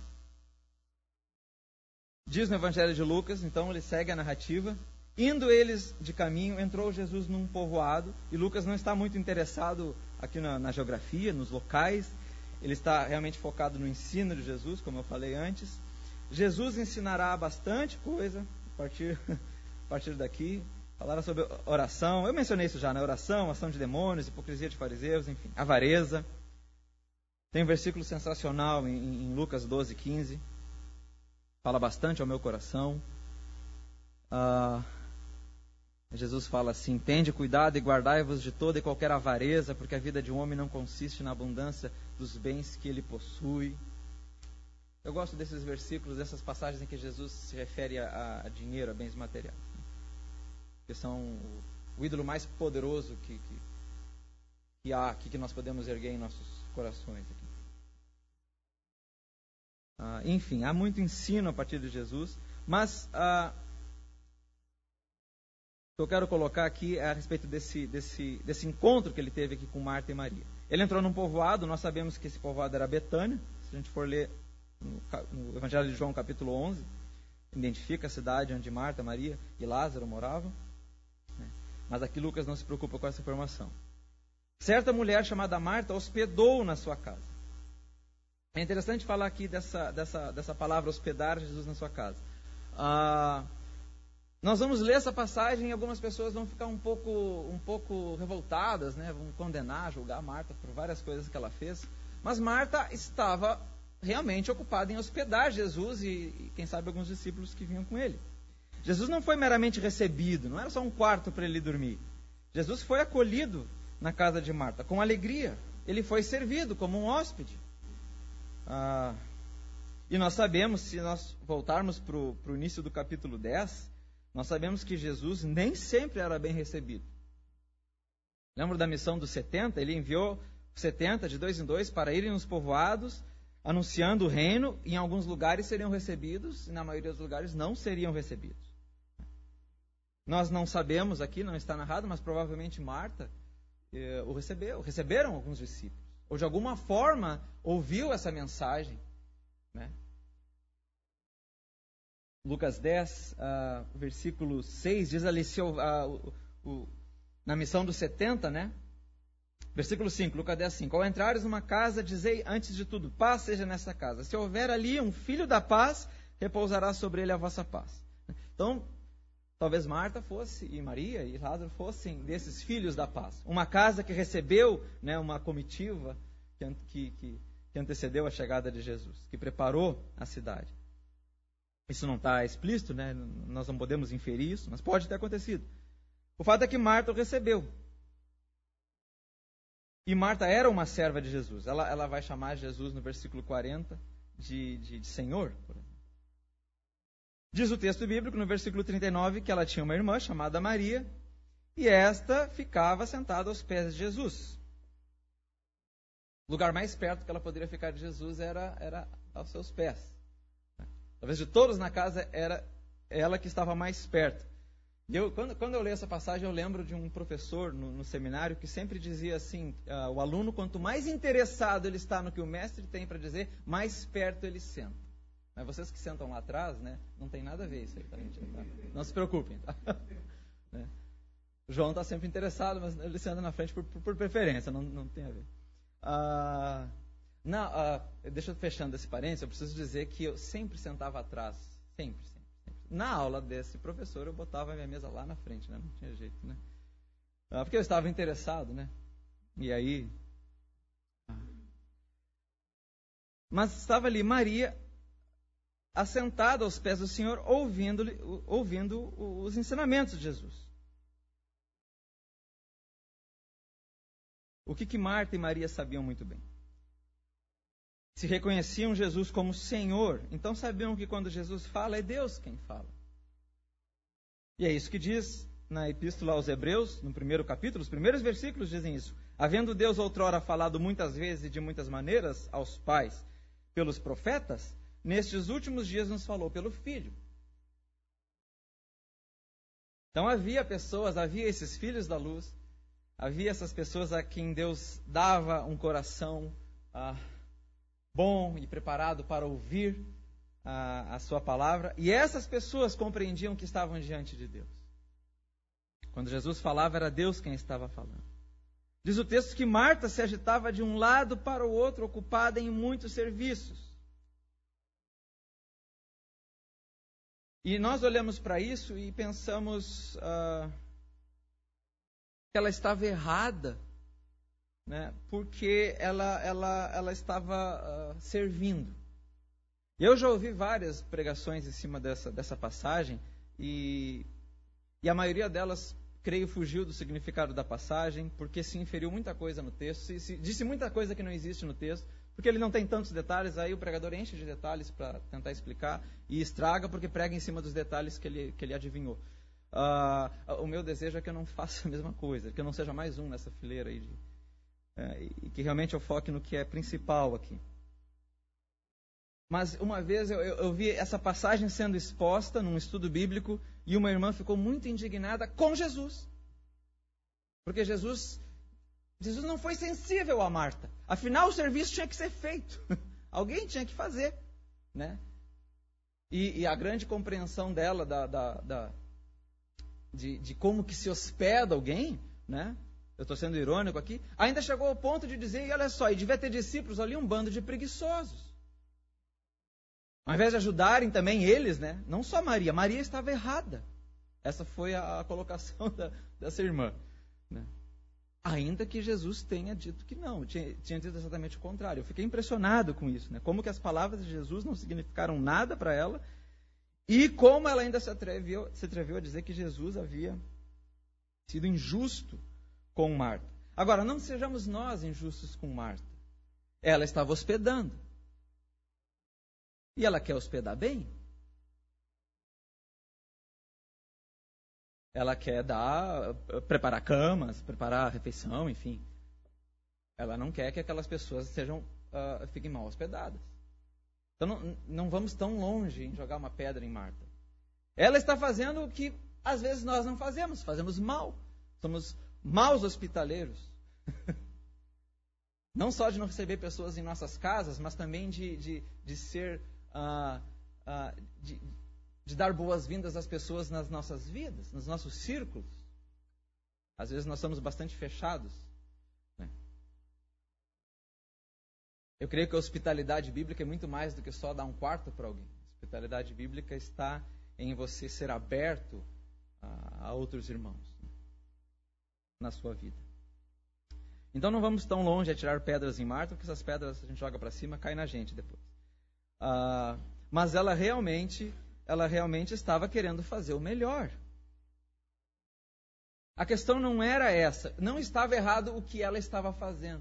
[SPEAKER 1] Diz no Evangelho de Lucas, então ele segue a narrativa. Indo eles de caminho, entrou Jesus num povoado, e Lucas não está muito interessado aqui na, na geografia, nos locais. Ele está realmente focado no ensino de Jesus, como eu falei antes. Jesus ensinará bastante coisa a partir, a partir daqui. Falaram sobre oração. Eu mencionei isso já, né? Oração, ação de demônios, hipocrisia de fariseus, enfim, avareza. Tem um versículo sensacional em, em Lucas doze, quinze. Fala bastante ao meu coração. Ah, Jesus fala assim: tende cuidado e guardai-vos de toda e qualquer avareza, porque a vida de um homem não consiste na abundância dos bens que ele possui. Eu gosto desses versículos, dessas passagens em que Jesus se refere a, a dinheiro, a bens materiais, né? Que são o, o ídolo mais poderoso que, que, que há aqui, que nós podemos erguer em nossos corações aqui. Ah, enfim, há muito ensino a partir de Jesus, mas ah, o que eu quero colocar aqui é a respeito desse, desse, desse encontro que ele teve aqui com Marta e Maria. Ele entrou num povoado, nós sabemos que esse povoado era Betânia. Se a gente for ler no, no Evangelho de João, capítulo onze, identifica a cidade onde Marta, Maria e Lázaro moravam. Né? Mas aqui Lucas não se preocupa com essa informação. Certa mulher chamada Marta hospedou na sua casa. É interessante falar aqui dessa, dessa, dessa palavra hospedar Jesus na sua casa. Ah, nós vamos ler essa passagem e algumas pessoas vão ficar um pouco, um pouco revoltadas, né? Vão condenar, julgar Marta por várias coisas que ela fez. Mas Marta estava realmente ocupada em hospedar Jesus e, e quem sabe, alguns discípulos que vinham com ele. Jesus não foi meramente recebido, não era só um quarto para ele dormir. Jesus foi acolhido na casa de Marta com alegria. Ele foi servido como um hóspede. Ah, e nós sabemos, se nós voltarmos para o início do capítulo dez, nós sabemos que Jesus nem sempre era bem recebido. Lembra da missão dos setenta? Ele enviou setenta de dois em dois para irem nos povoados, anunciando o reino. Em alguns lugares seriam recebidos, e na maioria dos lugares não seriam recebidos. Nós não sabemos aqui, não está narrado, mas provavelmente Marta eh, o recebeu, receberam alguns discípulos. Ou de alguma forma ouviu essa mensagem, né? Lucas dez, uh, versículo seis, diz ali, se, uh, o, o, na missão dos setenta, né? Versículo cinco, Lucas dez, cinco. Ao entrares numa casa, dizei antes de tudo, paz seja nessa casa. Se houver ali um filho da paz, repousará sobre ele a vossa paz. Então, talvez Marta fosse, e Maria e Lázaro fossem desses filhos da paz. Uma casa que recebeu, né, uma comitiva que, que, que antecedeu a chegada de Jesus, que preparou a cidade. Isso não está explícito, né? Nós não podemos inferir isso, mas pode ter acontecido. O fato é que Marta o recebeu. E Marta era uma serva de Jesus. Ela, ela vai chamar Jesus no versículo quarenta de, de, de Senhor. Diz o texto bíblico no versículo trinta e nove que ela tinha uma irmã chamada Maria, e esta ficava sentada aos pés de Jesus. O lugar mais perto que ela poderia ficar de Jesus era, era aos seus pés. Talvez de todos na casa era ela que estava mais perto. Eu, quando, quando eu leio essa passagem, eu lembro de um professor no, no seminário que sempre dizia assim, uh, o aluno, quanto mais interessado ele está no que o mestre tem para dizer, mais perto ele senta. Mas vocês que sentam lá atrás, né, não tem nada a ver isso aí, tá, gente? Tá? Não se preocupem. Tá? Né? O João está sempre interessado, mas ele senta na frente por, por, por preferência, não, não tem a ver. Uh, não, uh, deixa eu fechando esse parênteses, eu preciso dizer que eu sempre sentava atrás, sempre, sempre. Na aula desse professor, eu botava a minha mesa lá na frente, né? Não tinha jeito, né? Uh, porque eu estava interessado, né? E aí... Mas estava ali Maria, assentada aos pés do Senhor, ouvindo, ouvindo os ensinamentos de Jesus. O que, que Marta e Maria sabiam muito bem? Se reconheciam Jesus como Senhor, então sabiam que quando Jesus fala, é Deus quem fala. E é isso que diz na Epístola aos Hebreus, no primeiro capítulo, os primeiros versículos dizem isso. Havendo Deus outrora falado muitas vezes e de muitas maneiras aos pais pelos profetas, nestes últimos dias nos falou pelo Filho. Então havia pessoas, havia esses filhos da luz, havia essas pessoas a quem Deus dava um coração ah, bom e preparado para ouvir a, a sua palavra, e essas pessoas compreendiam que estavam diante de Deus. Quando Jesus falava, era Deus quem estava falando. Diz o texto que Marta se agitava de um lado para o outro, ocupada em muitos serviços. E nós olhamos para isso e pensamos uh, que ela estava errada, né, porque ela, ela, ela estava uh, servindo. E eu já ouvi várias pregações em cima dessa, dessa passagem, e, e a maioria delas, creio, fugiu do significado da passagem, porque se inferiu muita coisa no texto, se, se, disse muita coisa que não existe no texto, porque ele não tem tantos detalhes, aí o pregador enche de detalhes para tentar explicar, e estraga porque prega em cima dos detalhes que ele, que ele adivinhou. Uh, o meu desejo é que eu não faça a mesma coisa, que eu não seja mais um nessa fileira aí, de, uh, e que realmente eu foque no que é principal aqui. Mas uma vez eu, eu, eu vi essa passagem sendo exposta num estudo bíblico, e uma irmã ficou muito indignada com Jesus. Porque Jesus, Jesus não foi sensível a Marta. Afinal, o serviço tinha que ser feito. Alguém tinha que fazer. Né? E, e a grande compreensão dela da, da, da, de, de como que se hospeda alguém, né? Eu estou sendo irônico aqui, ainda chegou ao ponto de dizer, e olha só, e devia ter discípulos ali, um bando de preguiçosos. Ao invés de ajudarem também eles, né? Não só Maria, Maria estava errada. Essa foi a, a colocação da, dessa irmã. Né? Ainda que Jesus tenha dito que não, tinha, tinha dito exatamente o contrário. Eu fiquei impressionado com isso. Né? Como que as palavras de Jesus não significaram nada para ela, e como ela ainda se atreveu, se atreveu a dizer que Jesus havia sido injusto com Marta. Agora, não sejamos nós injustos com Marta. Ela estava hospedando. E ela quer hospedar bem? Ela quer dar, preparar camas, preparar a refeição, enfim. Ela não quer que aquelas pessoas sejam, uh, fiquem mal hospedadas. Então não, não vamos tão longe em jogar uma pedra em Marta. Ela está fazendo o que às vezes nós não fazemos, fazemos mal. Somos maus hospitaleiros. Não só de não receber pessoas em nossas casas, mas também de, de, de ser... Uh, uh, de, de dar boas-vindas às pessoas nas nossas vidas, nos nossos círculos. Às vezes nós somos bastante fechados. Né? Eu creio que a hospitalidade bíblica é muito mais do que só dar um quarto para alguém. A hospitalidade bíblica está em você ser aberto a, a outros irmãos, né? Na sua vida. Então não vamos tão longe a tirar pedras em Marta, porque essas pedras a gente joga para cima, cai na gente depois. Uh, mas ela realmente, ela realmente estava querendo fazer o melhor. A questão não era essa. Não estava errado o que ela estava fazendo.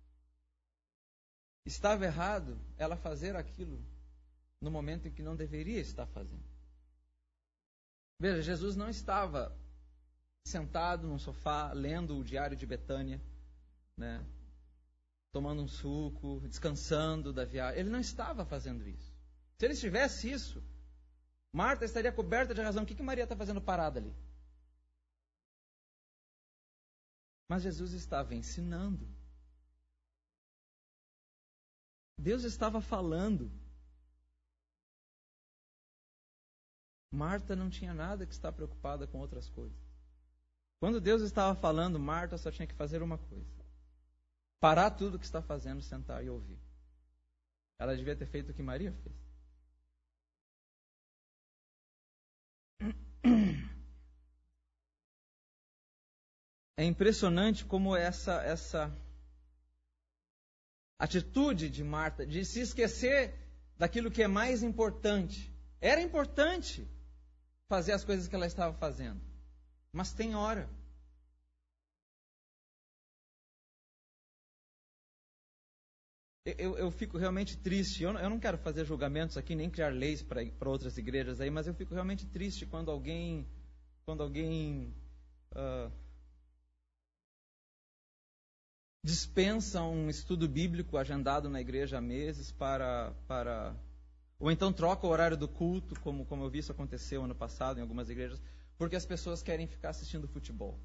[SPEAKER 1] Estava errado ela fazer aquilo no momento em que não deveria estar fazendo. Veja, Jesus não estava sentado num sofá, lendo o Diário de Betânia, né? Tomando um suco, descansando da viagem. Ele não estava fazendo isso. Se ele estivesse isso, Marta estaria coberta de razão. O que, que Maria está fazendo parada ali? Mas Jesus estava ensinando. Deus estava falando. Marta não tinha nada que estar preocupada com outras coisas. Quando Deus estava falando, Marta só tinha que fazer uma coisa: parar tudo o que está fazendo, sentar e ouvir. Ela devia ter feito o que Maria fez. É impressionante como essa, essa atitude de Marta, de se esquecer daquilo que é mais importante. Era importante fazer as coisas que ela estava fazendo, mas tem hora. Eu, eu fico realmente triste. Eu não, eu não quero fazer julgamentos aqui, nem criar leis para outras igrejas aí, mas eu fico realmente triste quando alguém, quando alguém uh, dispensa um estudo bíblico agendado na igreja há meses para, para ou então troca o horário do culto, como, como eu vi isso acontecer ano passado em algumas igrejas, porque as pessoas querem ficar assistindo futebol.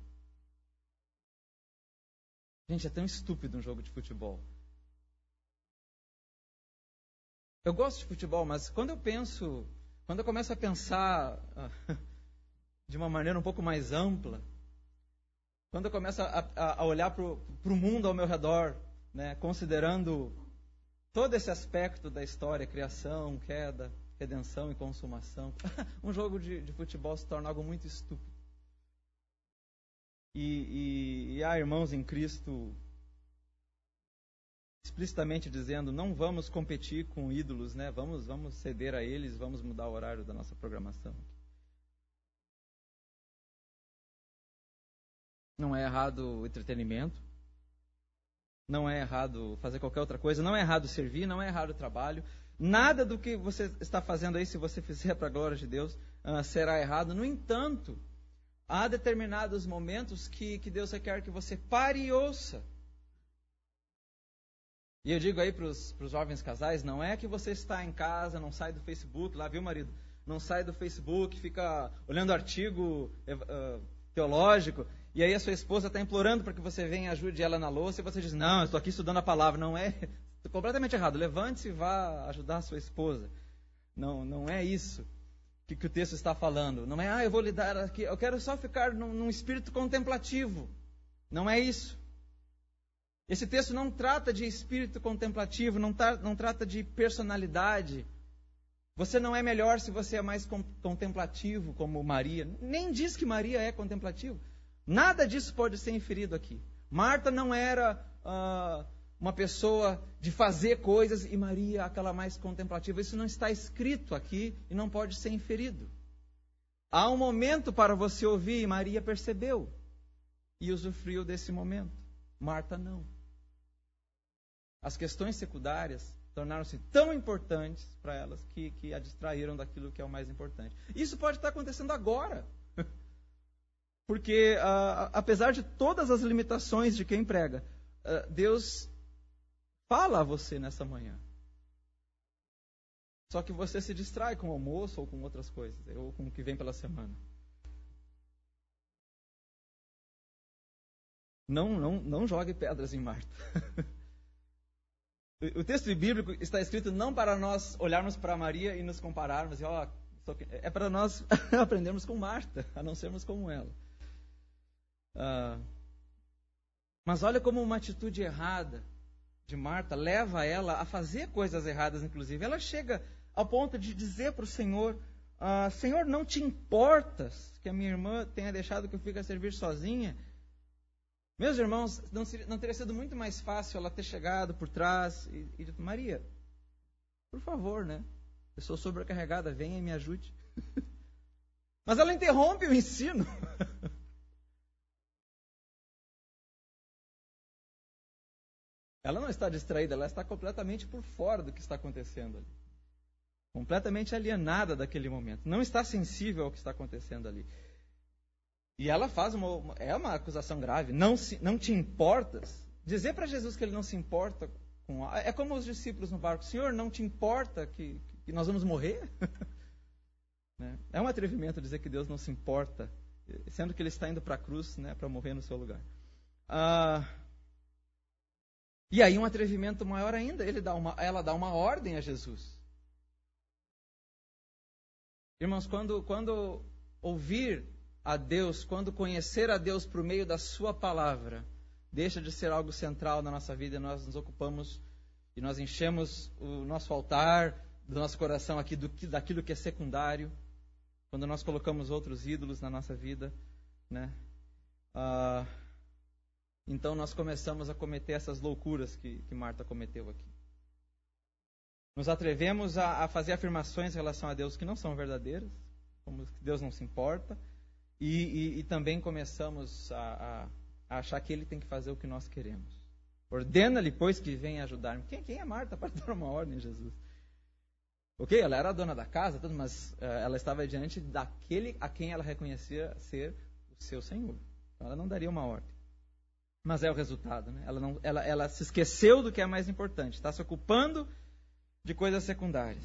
[SPEAKER 1] Gente, é tão estúpido um jogo de futebol. Eu gosto de futebol, mas quando eu penso, quando eu começo a pensar uh, de uma maneira um pouco mais ampla, quando eu começo a, a, a olhar para o mundo ao meu redor, né, considerando todo esse aspecto da história, criação, queda, redenção e consumação, um jogo de, de futebol se torna algo muito estúpido. E, e, e há irmãos em Cristo explicitamente dizendo: não vamos competir com ídolos, né? vamos, vamos ceder a eles, vamos mudar o horário da nossa programação. Não é errado o entretenimento, não é errado fazer qualquer outra coisa, não é errado servir, não é errado o trabalho. Nada do que você está fazendo aí, se você fizer para a glória de Deus, uh, será errado. No entanto, há determinados momentos que, que Deus requer que você pare e ouça. E eu digo aí para os jovens casais, não é que você está em casa, não sai do Facebook, lá viu, marido? Não sai do Facebook, fica olhando artigo uh, teológico, e aí a sua esposa está implorando para que você venha e ajude ela na louça, e você diz: não, eu estou aqui estudando a palavra. Não é, estou completamente errado. Levante-se e vá ajudar a sua esposa. Não, não é isso que, que o texto está falando. Não é, ah, eu vou lidar aqui, eu quero só ficar num, num espírito contemplativo. Não é isso. Esse texto não trata de espírito contemplativo, não, tá, não trata de personalidade. Você não é melhor se você é mais contemplativo, como Maria. Nem diz que Maria é contemplativa. Nada disso pode ser inferido aqui. Marta não era uh, uma pessoa de fazer coisas e Maria aquela mais contemplativa. Isso não está escrito aqui e não pode ser inferido. Há um momento para você ouvir e Maria percebeu e usufruiu desse momento. Marta não. As questões secundárias tornaram-se tão importantes para elas que, que a distraíram daquilo que é o mais importante. Isso pode estar acontecendo agora. Porque, uh, apesar de todas as limitações de quem prega, uh, Deus fala a você nessa manhã. Só que você se distrai com o almoço ou com outras coisas, ou com o que vem pela semana. Não, não, não jogue pedras em Marta. O texto bíblico está escrito não para nós olharmos para Maria e nos compararmos, e, ó, é para nós aprendermos com Marta, a não sermos como ela. Ah, mas olha como uma atitude errada de Marta leva ela a fazer coisas erradas, inclusive. Ela chega ao ponto de dizer para o Senhor: ah, Senhor, não te importas que a minha irmã tenha deixado que eu fique a servir sozinha? Meus irmãos, não, seria, não teria sido muito mais fácil ela ter chegado por trás e, e dito: Maria, por favor, né? Eu sou sobrecarregada, venha e me ajude. Mas ela interrompe o ensino. Ela não está distraída, ela está completamente por fora do que está acontecendo ali. Completamente alienada daquele momento. Não está sensível ao que está acontecendo ali. E ela faz uma, é uma acusação grave. Não, se, não te importas? Dizer para Jesus que ele não se importa com... É como os discípulos no barco. Senhor, não te importa que, que nós vamos morrer? Né? É um atrevimento dizer que Deus não se importa, sendo que ele está indo para a cruz, né, para morrer no seu lugar. Ah, e aí um atrevimento maior ainda, ele dá uma, ela dá uma ordem a Jesus. Irmãos, quando, quando ouvir a Deus, quando conhecer a Deus por meio da sua palavra, deixa de ser algo central na nossa vida e nós nos ocupamos e nós enchemos o nosso altar do nosso coração aqui do, daquilo que é secundário, quando nós colocamos outros ídolos na nossa vida, né? Ah, então nós começamos a cometer essas loucuras que, que Marta cometeu aqui. Nos atrevemos a, a fazer afirmações em relação a Deus que não são verdadeiras, como que Deus não se importa, e, e, e também começamos a, a, a achar que Ele tem que fazer o que nós queremos. Ordena-lhe, pois, que venha ajudar-me. Quem, quem é Marta para dar uma ordem, Jesus? Ok, ela era a dona da casa, tudo, mas uh, ela estava diante daquele a quem ela reconhecia ser o seu Senhor. Então ela não daria uma ordem. Mas é o resultado, né? Ela, não, ela, ela se esqueceu do que é mais importante. Está se ocupando de coisas secundárias.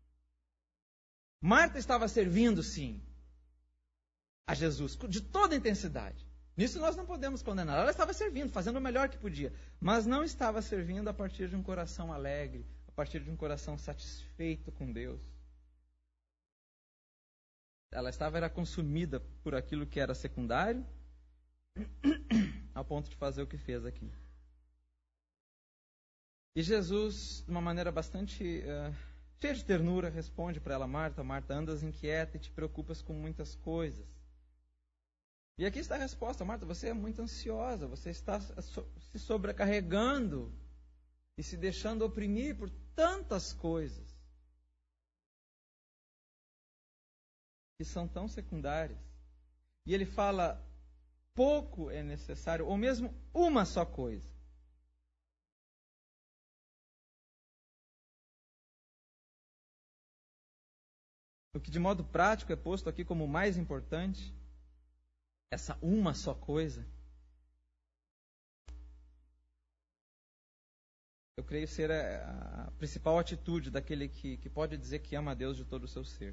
[SPEAKER 1] Marta estava servindo, sim, a Jesus, de toda intensidade. Nisso nós não podemos condenar. Ela estava servindo, fazendo o melhor que podia. Mas não estava servindo a partir de um coração alegre, a partir de um coração satisfeito com Deus. Ela estava era consumida por aquilo que era secundário, ao ponto de fazer o que fez aqui. E Jesus, de uma maneira bastante uh, cheia de ternura, responde para ela: Marta, Marta, andas inquieta e te preocupas com muitas coisas. E aqui está a resposta: Marta, você é muito ansiosa, você está se sobrecarregando e se deixando oprimir por tantas coisas que são tão secundárias. E ele fala: pouco é necessário, ou mesmo uma só coisa. O que de modo prático é posto aqui como mais importante, essa uma só coisa, eu creio ser a, a principal atitude daquele que, que pode dizer que ama a Deus de todo o seu ser.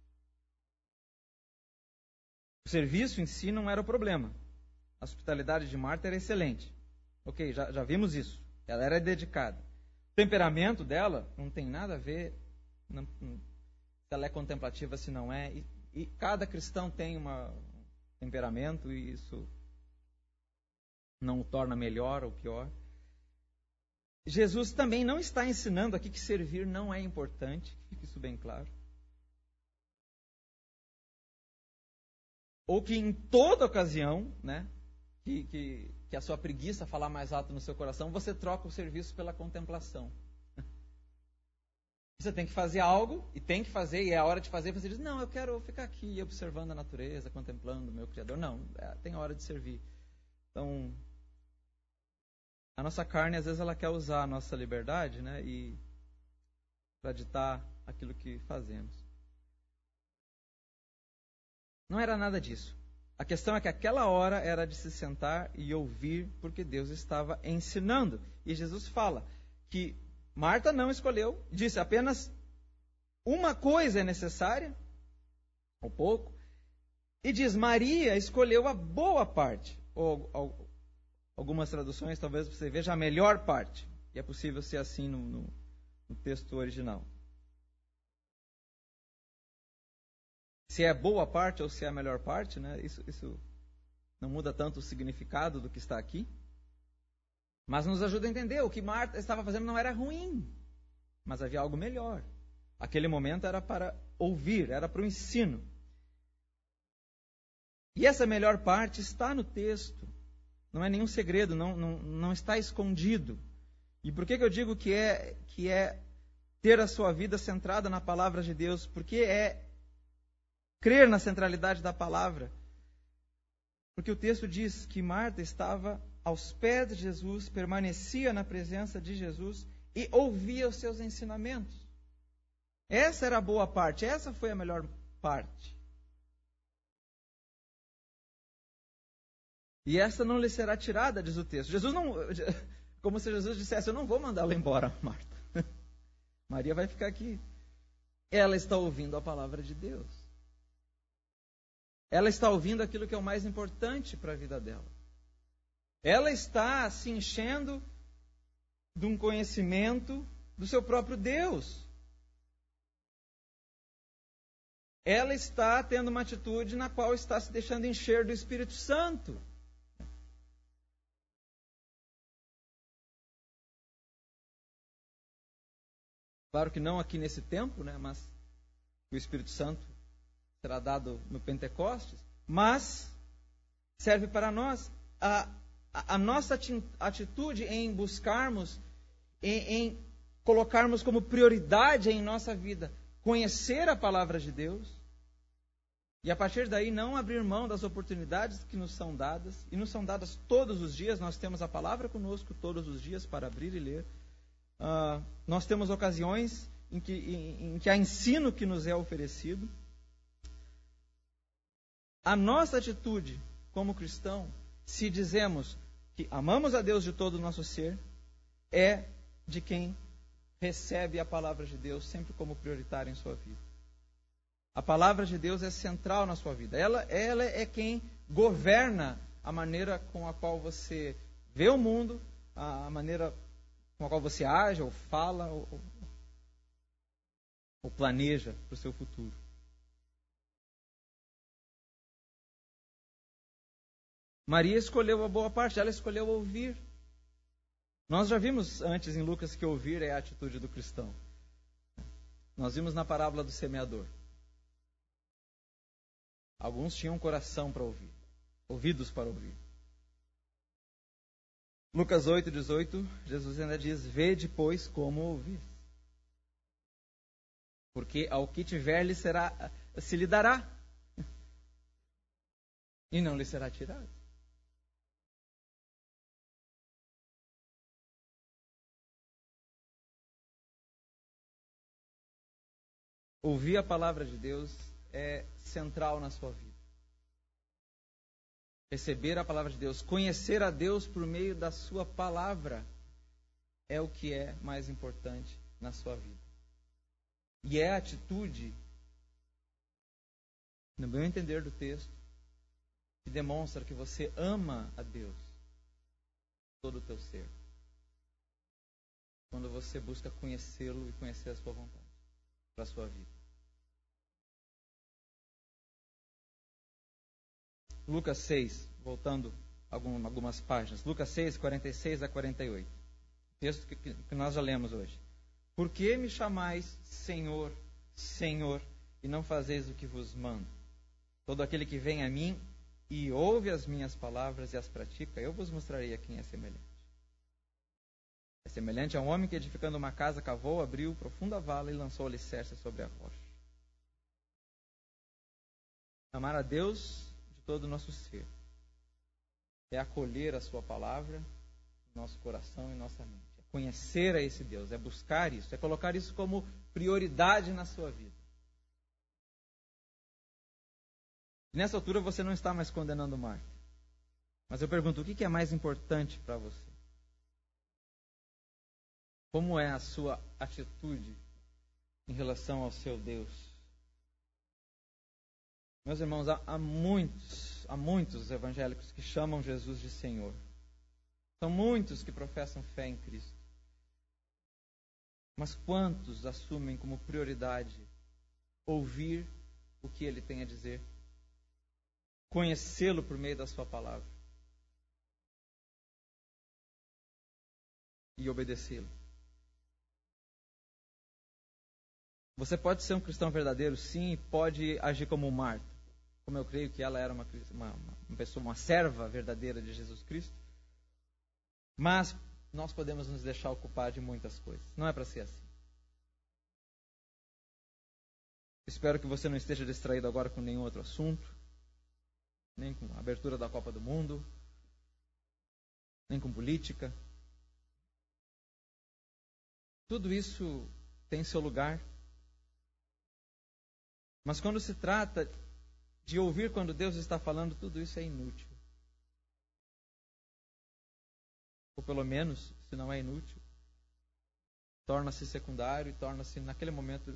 [SPEAKER 1] O serviço em si não era o problema. A hospitalidade de Marta era excelente. Ok, já, já vimos isso. Ela era dedicada. O temperamento dela não tem nada a ver não, não, se ela é contemplativa, se não é. E, e cada cristão tem uma, um temperamento e isso não o torna melhor ou pior. Jesus também não está ensinando aqui que servir não é importante. Fique isso bem claro. Ou que em toda ocasião, né, que, que, que a sua preguiça falar mais alto no seu coração, você troca o serviço pela contemplação. Você tem que fazer algo, e tem que fazer, e é a hora de fazer, você diz: não, eu quero ficar aqui observando a natureza, contemplando o meu Criador. Não, é, tem hora de servir. Então, a nossa carne, às vezes, ela quer usar a nossa liberdade, né, e para ditar aquilo que fazemos. Não era nada disso. A questão é que aquela hora era de se sentar e ouvir, porque Deus estava ensinando. E Jesus fala que Marta não escolheu, disse apenas uma coisa é necessária, ou pouco, e diz: Maria escolheu a boa parte. Ou, ou algumas traduções, talvez você veja a melhor parte. E é possível ser assim no, no, no texto original. Se é boa parte ou se é a melhor parte, né? Isso, isso não muda tanto o significado do que está aqui. Mas nos ajuda a entender. O que Marta estava fazendo não era ruim, mas havia algo melhor. Aquele momento era para ouvir, era para o ensino. E essa melhor parte está no texto. Não é nenhum segredo, não, não, não está escondido. E por que, que eu digo que é, que é ter a sua vida centrada na palavra de Deus? Porque é crer na centralidade da palavra. Porque o texto diz que Marta estava aos pés de Jesus, permanecia na presença de Jesus e ouvia os seus ensinamentos. Essa era a boa parte, essa foi a melhor parte. E essa não lhe será tirada, diz o texto. Jesus não, como se Jesus dissesse: eu não vou mandá-la embora, Marta. Maria vai ficar aqui. Ela está ouvindo a palavra de Deus. Ela está ouvindo aquilo que é o mais importante para a vida dela. Ela está se enchendo de um conhecimento do seu próprio Deus. Ela está tendo uma atitude na qual está se deixando encher do Espírito Santo. Claro que não aqui nesse tempo, né? Mas o Espírito Santo será dado no Pentecostes. Mas serve para nós a, a, a nossa atitude em buscarmos, em, em colocarmos como prioridade em nossa vida conhecer a palavra de Deus, e a partir daí não abrir mão das oportunidades que nos são dadas, e nos são dadas todos os dias. Nós temos a palavra conosco todos os dias para abrir e ler. Uh, nós temos ocasiões em que, em, em que há ensino que nos é oferecido. A nossa atitude como cristão, se dizemos que amamos a Deus de todo o nosso ser, é de quem recebe a palavra de Deus sempre como prioritária em sua vida. A palavra de Deus é central na sua vida. Ela, ela é quem governa a maneira com a qual você vê o mundo, a maneira com a qual você age, ou fala, ou, ou planeja para o seu futuro. Maria escolheu a boa parte, ela escolheu ouvir. Nós já vimos antes em Lucas que ouvir é a atitude do cristão. Nós vimos na parábola do semeador. Alguns tinham coração para ouvir, ouvidos para ouvir. Lucas oito, dezoito, Jesus ainda diz: vede, pois, como ouvir. Porque ao que tiver lhe será, se lhe dará, e não lhe será tirado. Ouvir a palavra de Deus é central na sua vida. Receber a palavra de Deus, conhecer a Deus por meio da sua palavra, é o que é mais importante na sua vida. E é a atitude, no meu entender do texto, que demonstra que você ama a Deus todo o teu ser. Quando você busca conhecê-lo e conhecer a sua vontade para a sua vida. Lucas seis, voltando algumas páginas. Lucas seis, quarenta e seis a quarenta e oito. Texto que, que nós já lemos hoje. Por que me chamais Senhor, Senhor, e não fazeis o que vos mando? Todo aquele que vem a mim e ouve as minhas palavras e as pratica, eu vos mostrarei a quem é semelhante. É semelhante a um homem que, edificando uma casa, cavou, abriu profunda vala e lançou alicerce sobre a rocha. Amar a Deus de todo o nosso ser é acolher a sua palavra no nosso coração e nossa mente. É conhecer a esse Deus, é buscar isso, é colocar isso como prioridade na sua vida. Nessa altura você não está mais condenando Marta. Mas eu pergunto, o que é mais importante para você? Como é a sua atitude em relação ao seu Deus? Meus irmãos, há, há muitos, há muitos evangélicos que chamam Jesus de Senhor. São muitos que professam fé em Cristo. Mas quantos assumem como prioridade ouvir o que Ele tem a dizer? Conhecê-lo por meio da sua palavra. E obedecê-lo. Você pode ser um cristão verdadeiro, sim, e pode agir como Marta. Como eu creio que ela era uma, uma, uma pessoa, uma serva verdadeira de Jesus Cristo. Mas nós podemos nos deixar ocupar de muitas coisas. Não é para ser assim. Espero que você não esteja distraído agora com nenhum outro assunto. Nem com a abertura da Copa do Mundo. Nem com política. Tudo isso tem seu lugar. Mas quando se trata de ouvir quando Deus está falando, tudo isso é inútil. Ou pelo menos, se não é inútil, torna-se secundário e torna-se, naquele momento,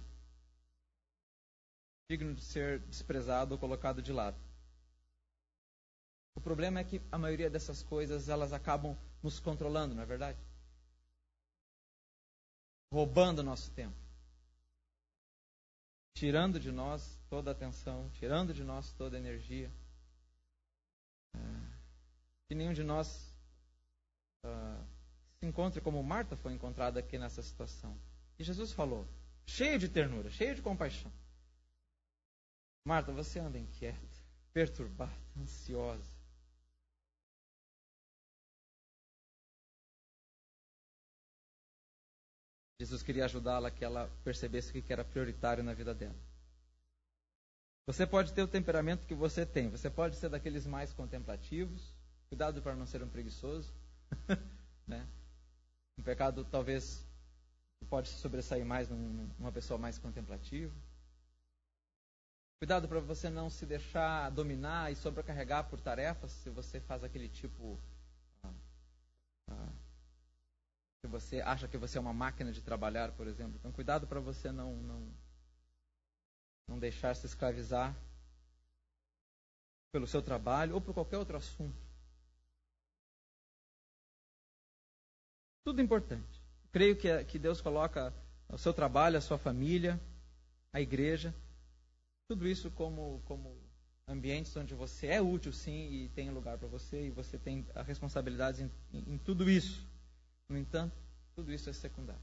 [SPEAKER 1] digno de ser desprezado ou colocado de lado. O problema é que a maioria dessas coisas, elas acabam nos controlando, não é verdade? Roubando o nosso tempo. Tirando de nós toda a atenção, tirando de nós toda a energia. É, que nenhum de nós uh, se encontre como Marta foi encontrada aqui nessa situação. E Jesus falou, cheio de ternura, cheio de compaixão. Marta, você anda inquieta, perturbada, ansiosa. Jesus queria ajudá-la a que ela percebesse o que era prioritário na vida dela. Você pode ter o temperamento que você tem. Você pode ser daqueles mais contemplativos. Cuidado para não ser um preguiçoso. Né? Um pecado talvez pode se sobressair mais numa pessoa mais contemplativa. Cuidado para você não se deixar dominar e sobrecarregar por tarefas. Se você faz aquele tipo... Ah, ah, se você acha que você é uma máquina de trabalhar, por exemplo. Então, cuidado para você não, não, não deixar se escravizar pelo seu trabalho ou por qualquer outro assunto. Tudo importante. Creio que, que Deus coloca o seu trabalho, a sua família, a igreja, tudo isso como, como ambientes onde você é útil, sim, e tem lugar para você, e você tem a responsabilidade em, em, em tudo isso. No entanto, tudo isso é secundário.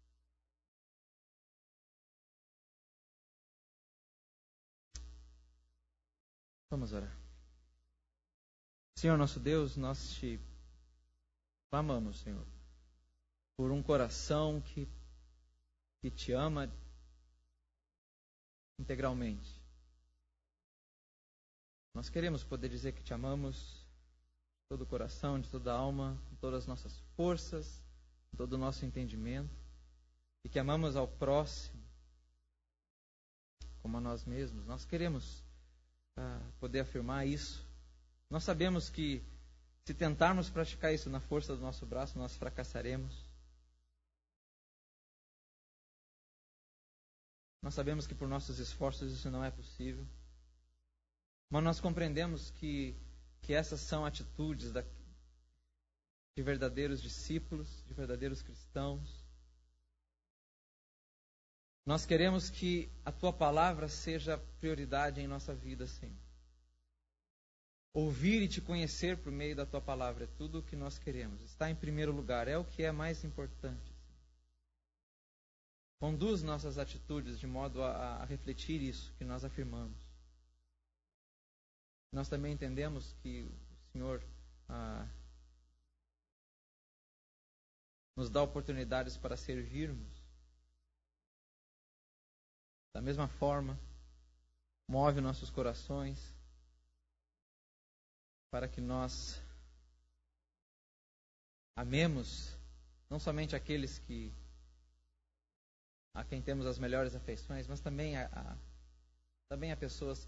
[SPEAKER 1] Vamos orar. Senhor nosso Deus, nós te clamamos, Senhor, por um coração que, que te ama integralmente. Nós queremos poder dizer que te amamos de todo o coração, de toda a alma, com todas as nossas forças, com todo o nosso entendimento, e que amamos ao próximo como a nós mesmos. Nós queremos ah, poder afirmar isso. Nós sabemos que se tentarmos praticar isso na força do nosso braço, nós fracassaremos. Nós sabemos que por nossos esforços isso não é possível. Mas nós compreendemos que, que essas são atitudes da, de verdadeiros discípulos, de verdadeiros cristãos. Nós queremos que a Tua palavra seja prioridade em nossa vida, Senhor. Ouvir e Te conhecer por meio da Tua palavra é tudo o que nós queremos. Está em primeiro lugar, é o que é mais importante. Conduz nossas atitudes de modo a, a refletir isso que nós afirmamos. Nós também entendemos que o Senhor ah, nos dá oportunidades para servirmos. Da mesma forma, move nossos corações para que nós amemos não somente aqueles que a quem temos as melhores afeições, mas também a, a, também a pessoas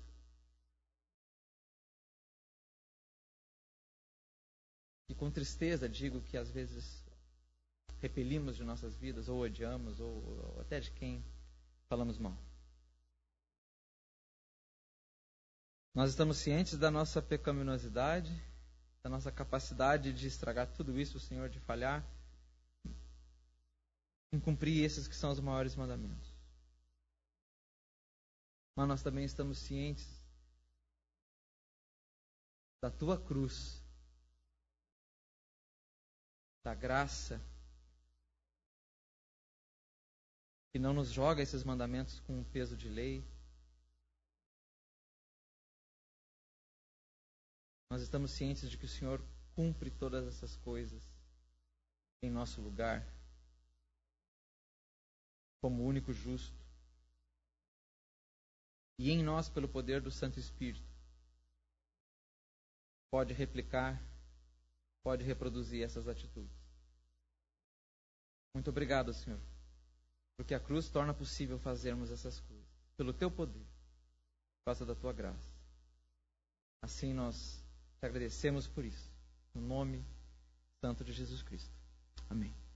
[SPEAKER 1] e com tristeza digo que às vezes repelimos de nossas vidas, ou odiamos, ou, ou até de quem falamos mal. Nós estamos cientes da nossa pecaminosidade, da nossa capacidade de estragar tudo isso, Senhor, de falhar em cumprir esses que são os maiores mandamentos. Mas nós também estamos cientes da Tua cruz, da graça, que não nos joga esses mandamentos com um peso de lei. Nós estamos cientes de que o Senhor cumpre todas essas coisas em nosso lugar, como o único justo, e em nós, pelo poder do Santo Espírito, pode replicar, pode reproduzir essas atitudes. Muito obrigado, Senhor, porque a cruz torna possível fazermos essas coisas, pelo Teu poder, por causa da Tua graça. Assim nós te agradecemos por isso, no nome santo de Jesus Cristo. Amém.